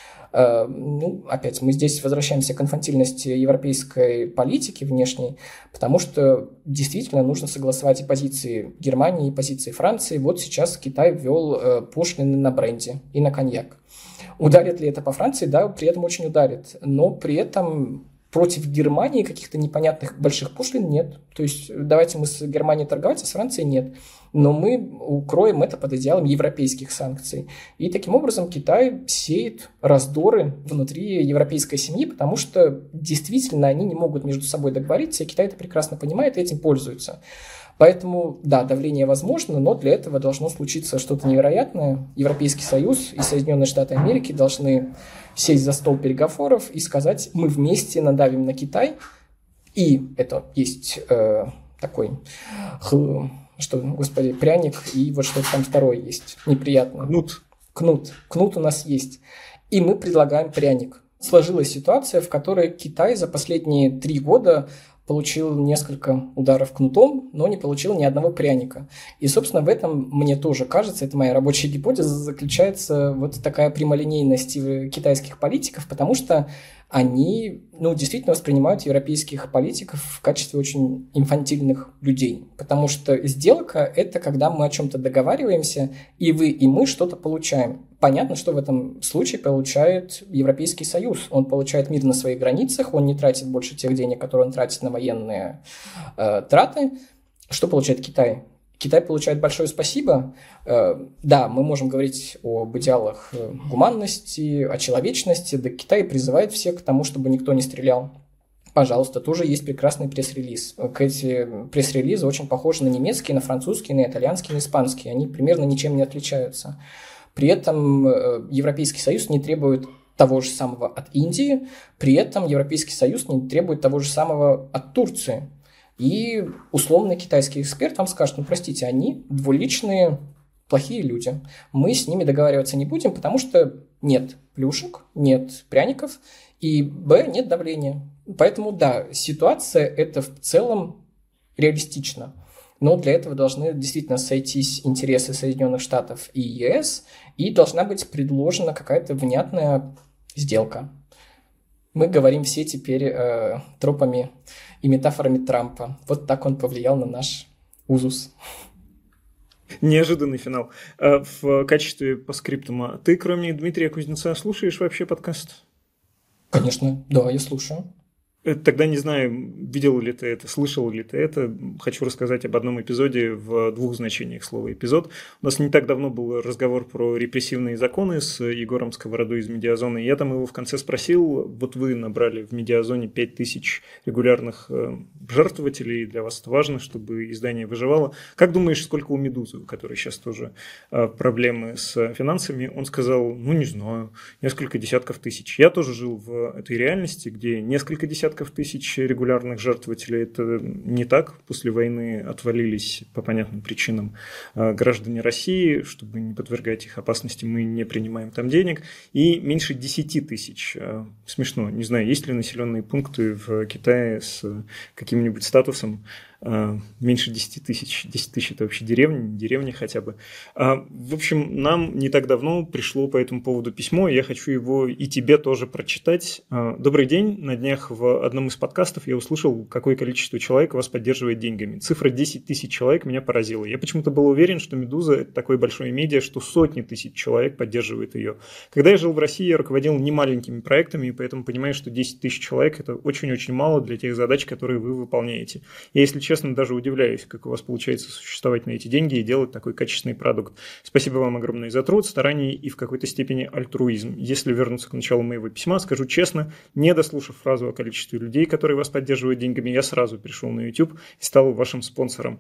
Ну, опять, мы здесь возвращаемся к инфантильности европейской политики внешней, потому что действительно нужно согласовать и позиции Германии, и позиции Франции. Вот сейчас Китай ввел пошлины на бренди и на коньяк. Ударит ли это по Франции? Да, при этом очень ударит. Но при этом против Германии каких-то непонятных больших пошлин нет. То есть давайте мы с Германией торговать, а с Францией нет. Но мы укроем это под идеалом европейских санкций. И таким образом Китай сеет раздоры внутри европейской семьи, потому что действительно они не могут между собой договориться, и Китай это прекрасно понимает и этим пользуется. Поэтому, да, давление возможно, но для этого должно случиться что-то невероятное. Европейский Союз и Соединенные Штаты Америки должны сесть за стол переговоров и сказать, мы вместе надавим на Китай. И это есть э, такой... Что, господи, пряник, и вот что-то там второе есть, неприятное. Кнут. Кнут. Кнут у нас есть. И мы предлагаем пряник. Сложилась ситуация, в которой Китай за последние три года получил несколько ударов кнутом, но не получил ни одного пряника. И, собственно, в этом, мне тоже кажется, это моя рабочая гипотеза, заключается вот такая прямолинейность китайских политиков, потому что они, ну, действительно воспринимают европейских политиков в качестве очень инфантильных людей. Потому что сделка – это когда мы о чем-то договариваемся, и вы, и мы что-то получаем. Понятно, что в этом случае получает Европейский Союз. Он получает мир на своих границах, он не тратит больше тех денег, которые он тратит на военные э, траты. Что получает Китай? Китай получает большое спасибо. Да, мы можем говорить об идеалах гуманности, о человечности. Да, Китай призывает всех к тому, чтобы никто не стрелял. Пожалуйста, тоже есть прекрасный пресс-релиз. Эти пресс-релизы очень похожи на немецкий, на французский, на итальянский, на испанский. Они примерно ничем не отличаются. При этом Европейский Союз не требует того же самого от Индии, при этом Европейский Союз не требует того же самого от Турции. И условный китайский эксперт вам скажет, ну, простите, они двуличные, плохие люди. Мы с ними договариваться не будем, потому что нет плюшек, нет пряников, и, б, нет давления. Поэтому, да, ситуация это в целом реалистична. Но для этого должны действительно сойтись интересы Соединенных Штатов и ЕС, и должна быть предложена какая-то внятная сделка. Мы говорим все теперь э, тропами и метафорами Трампа. Вот так он повлиял на наш узус. Неожиданный финал. В качестве постскриптума, ты, кроме Дмитрия Кузнеца, слушаешь вообще подкаст? Конечно, да, я слушаю. Тогда не знаю, видел ли ты это, слышал ли ты это. Хочу рассказать об одном эпизоде в двух значениях слова «эпизод». У нас не так давно был разговор про репрессивные законы с Егором Сковородой из Медиазоны. И я там его в конце спросил, вот вы набрали в Медиазоне пять тысяч регулярных жертвователей, для вас это важно, чтобы издание выживало. Как думаешь, сколько у «Медузы», у которой сейчас тоже проблемы с финансами? Он сказал, ну не знаю, несколько десятков тысяч. Я тоже жил в этой реальности, где несколько десятков тысяч регулярных жертвователей. Это не так. После войны отвалились по понятным причинам граждане России. Чтобы не подвергать их опасности, мы не принимаем там денег. И меньше десяти тысяч. Смешно. Не знаю, есть ли населенные пункты в Китае с каким-нибудь статусом меньше десяти тысяч. десять тысяч – это вообще деревня, деревня хотя бы. В общем, нам не так давно пришло по этому поводу письмо, я хочу его и тебе тоже прочитать. Добрый день. На днях в одном из подкастов я услышал, какое количество человек вас поддерживает деньгами. Цифра десять тысяч человек меня поразила. Я почему-то был уверен, что «Медуза» – это такое большое медиа, что сотни тысяч человек поддерживают ее. Когда я жил в России, я руководил немаленькими проектами, и поэтому понимаю, что десять тысяч человек – это очень-очень мало для тех задач, которые вы выполняете. Я, если честно, Честно, даже удивляюсь, как у вас получается существовать на эти деньги и делать такой качественный продукт. Спасибо вам огромное за труд, старание и в какой-то степени альтруизм. Если вернуться к началу моего письма, скажу честно, не дослушав фразу о количестве людей, которые вас поддерживают деньгами, я сразу перешел на YouTube и стал вашим спонсором.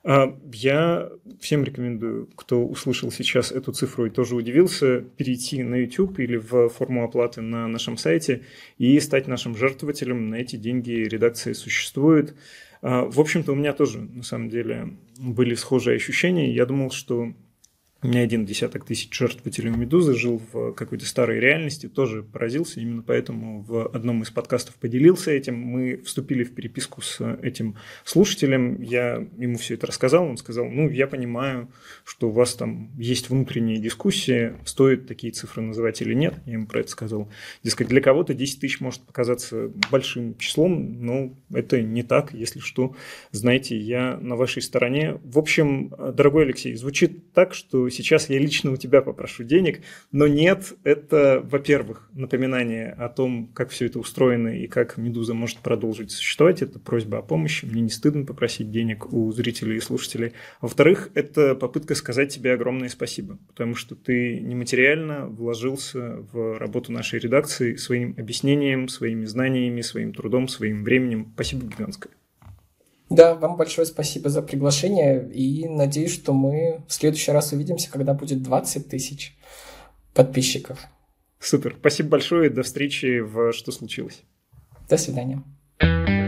Я всем рекомендую, кто услышал сейчас эту цифру и тоже удивился, перейти на YouTube или в форму оплаты на нашем сайте и стать нашим жертвователем. На эти деньги редакция существует. В общем-то, у меня тоже, на самом деле, были схожие ощущения. Я думал, что у меня один десяток тысяч жертвователей у «Медузы», жил в какой-то старой реальности, тоже поразился. Именно поэтому в одном из подкастов поделился этим. Мы вступили в переписку с этим слушателем. Я ему все это рассказал. Он сказал, ну, я понимаю, что у вас там есть внутренние дискуссии, стоит такие цифры называть или нет. Я ему про это сказал. Дескать, для кого-то десять тысяч может показаться большим числом, но это не так. Если что, знаете, я на вашей стороне. В общем, дорогой Алексей, звучит так, что сейчас я лично у тебя попрошу денег, но нет, это, во-первых, напоминание о том, как все это устроено и как «Медуза» может продолжить существовать. Это просьба о помощи, мне не стыдно попросить денег у зрителей и слушателей. Во-вторых, это попытка сказать тебе огромное спасибо, потому что ты нематериально вложился в работу нашей редакции своим объяснением, своими знаниями, своим трудом, своим временем. Спасибо гигантское. Да, вам большое спасибо за приглашение, и надеюсь, что мы в следующий раз увидимся, когда будет двадцать тысяч подписчиков. Супер, спасибо большое, до встречи в «Что случилось?». До свидания.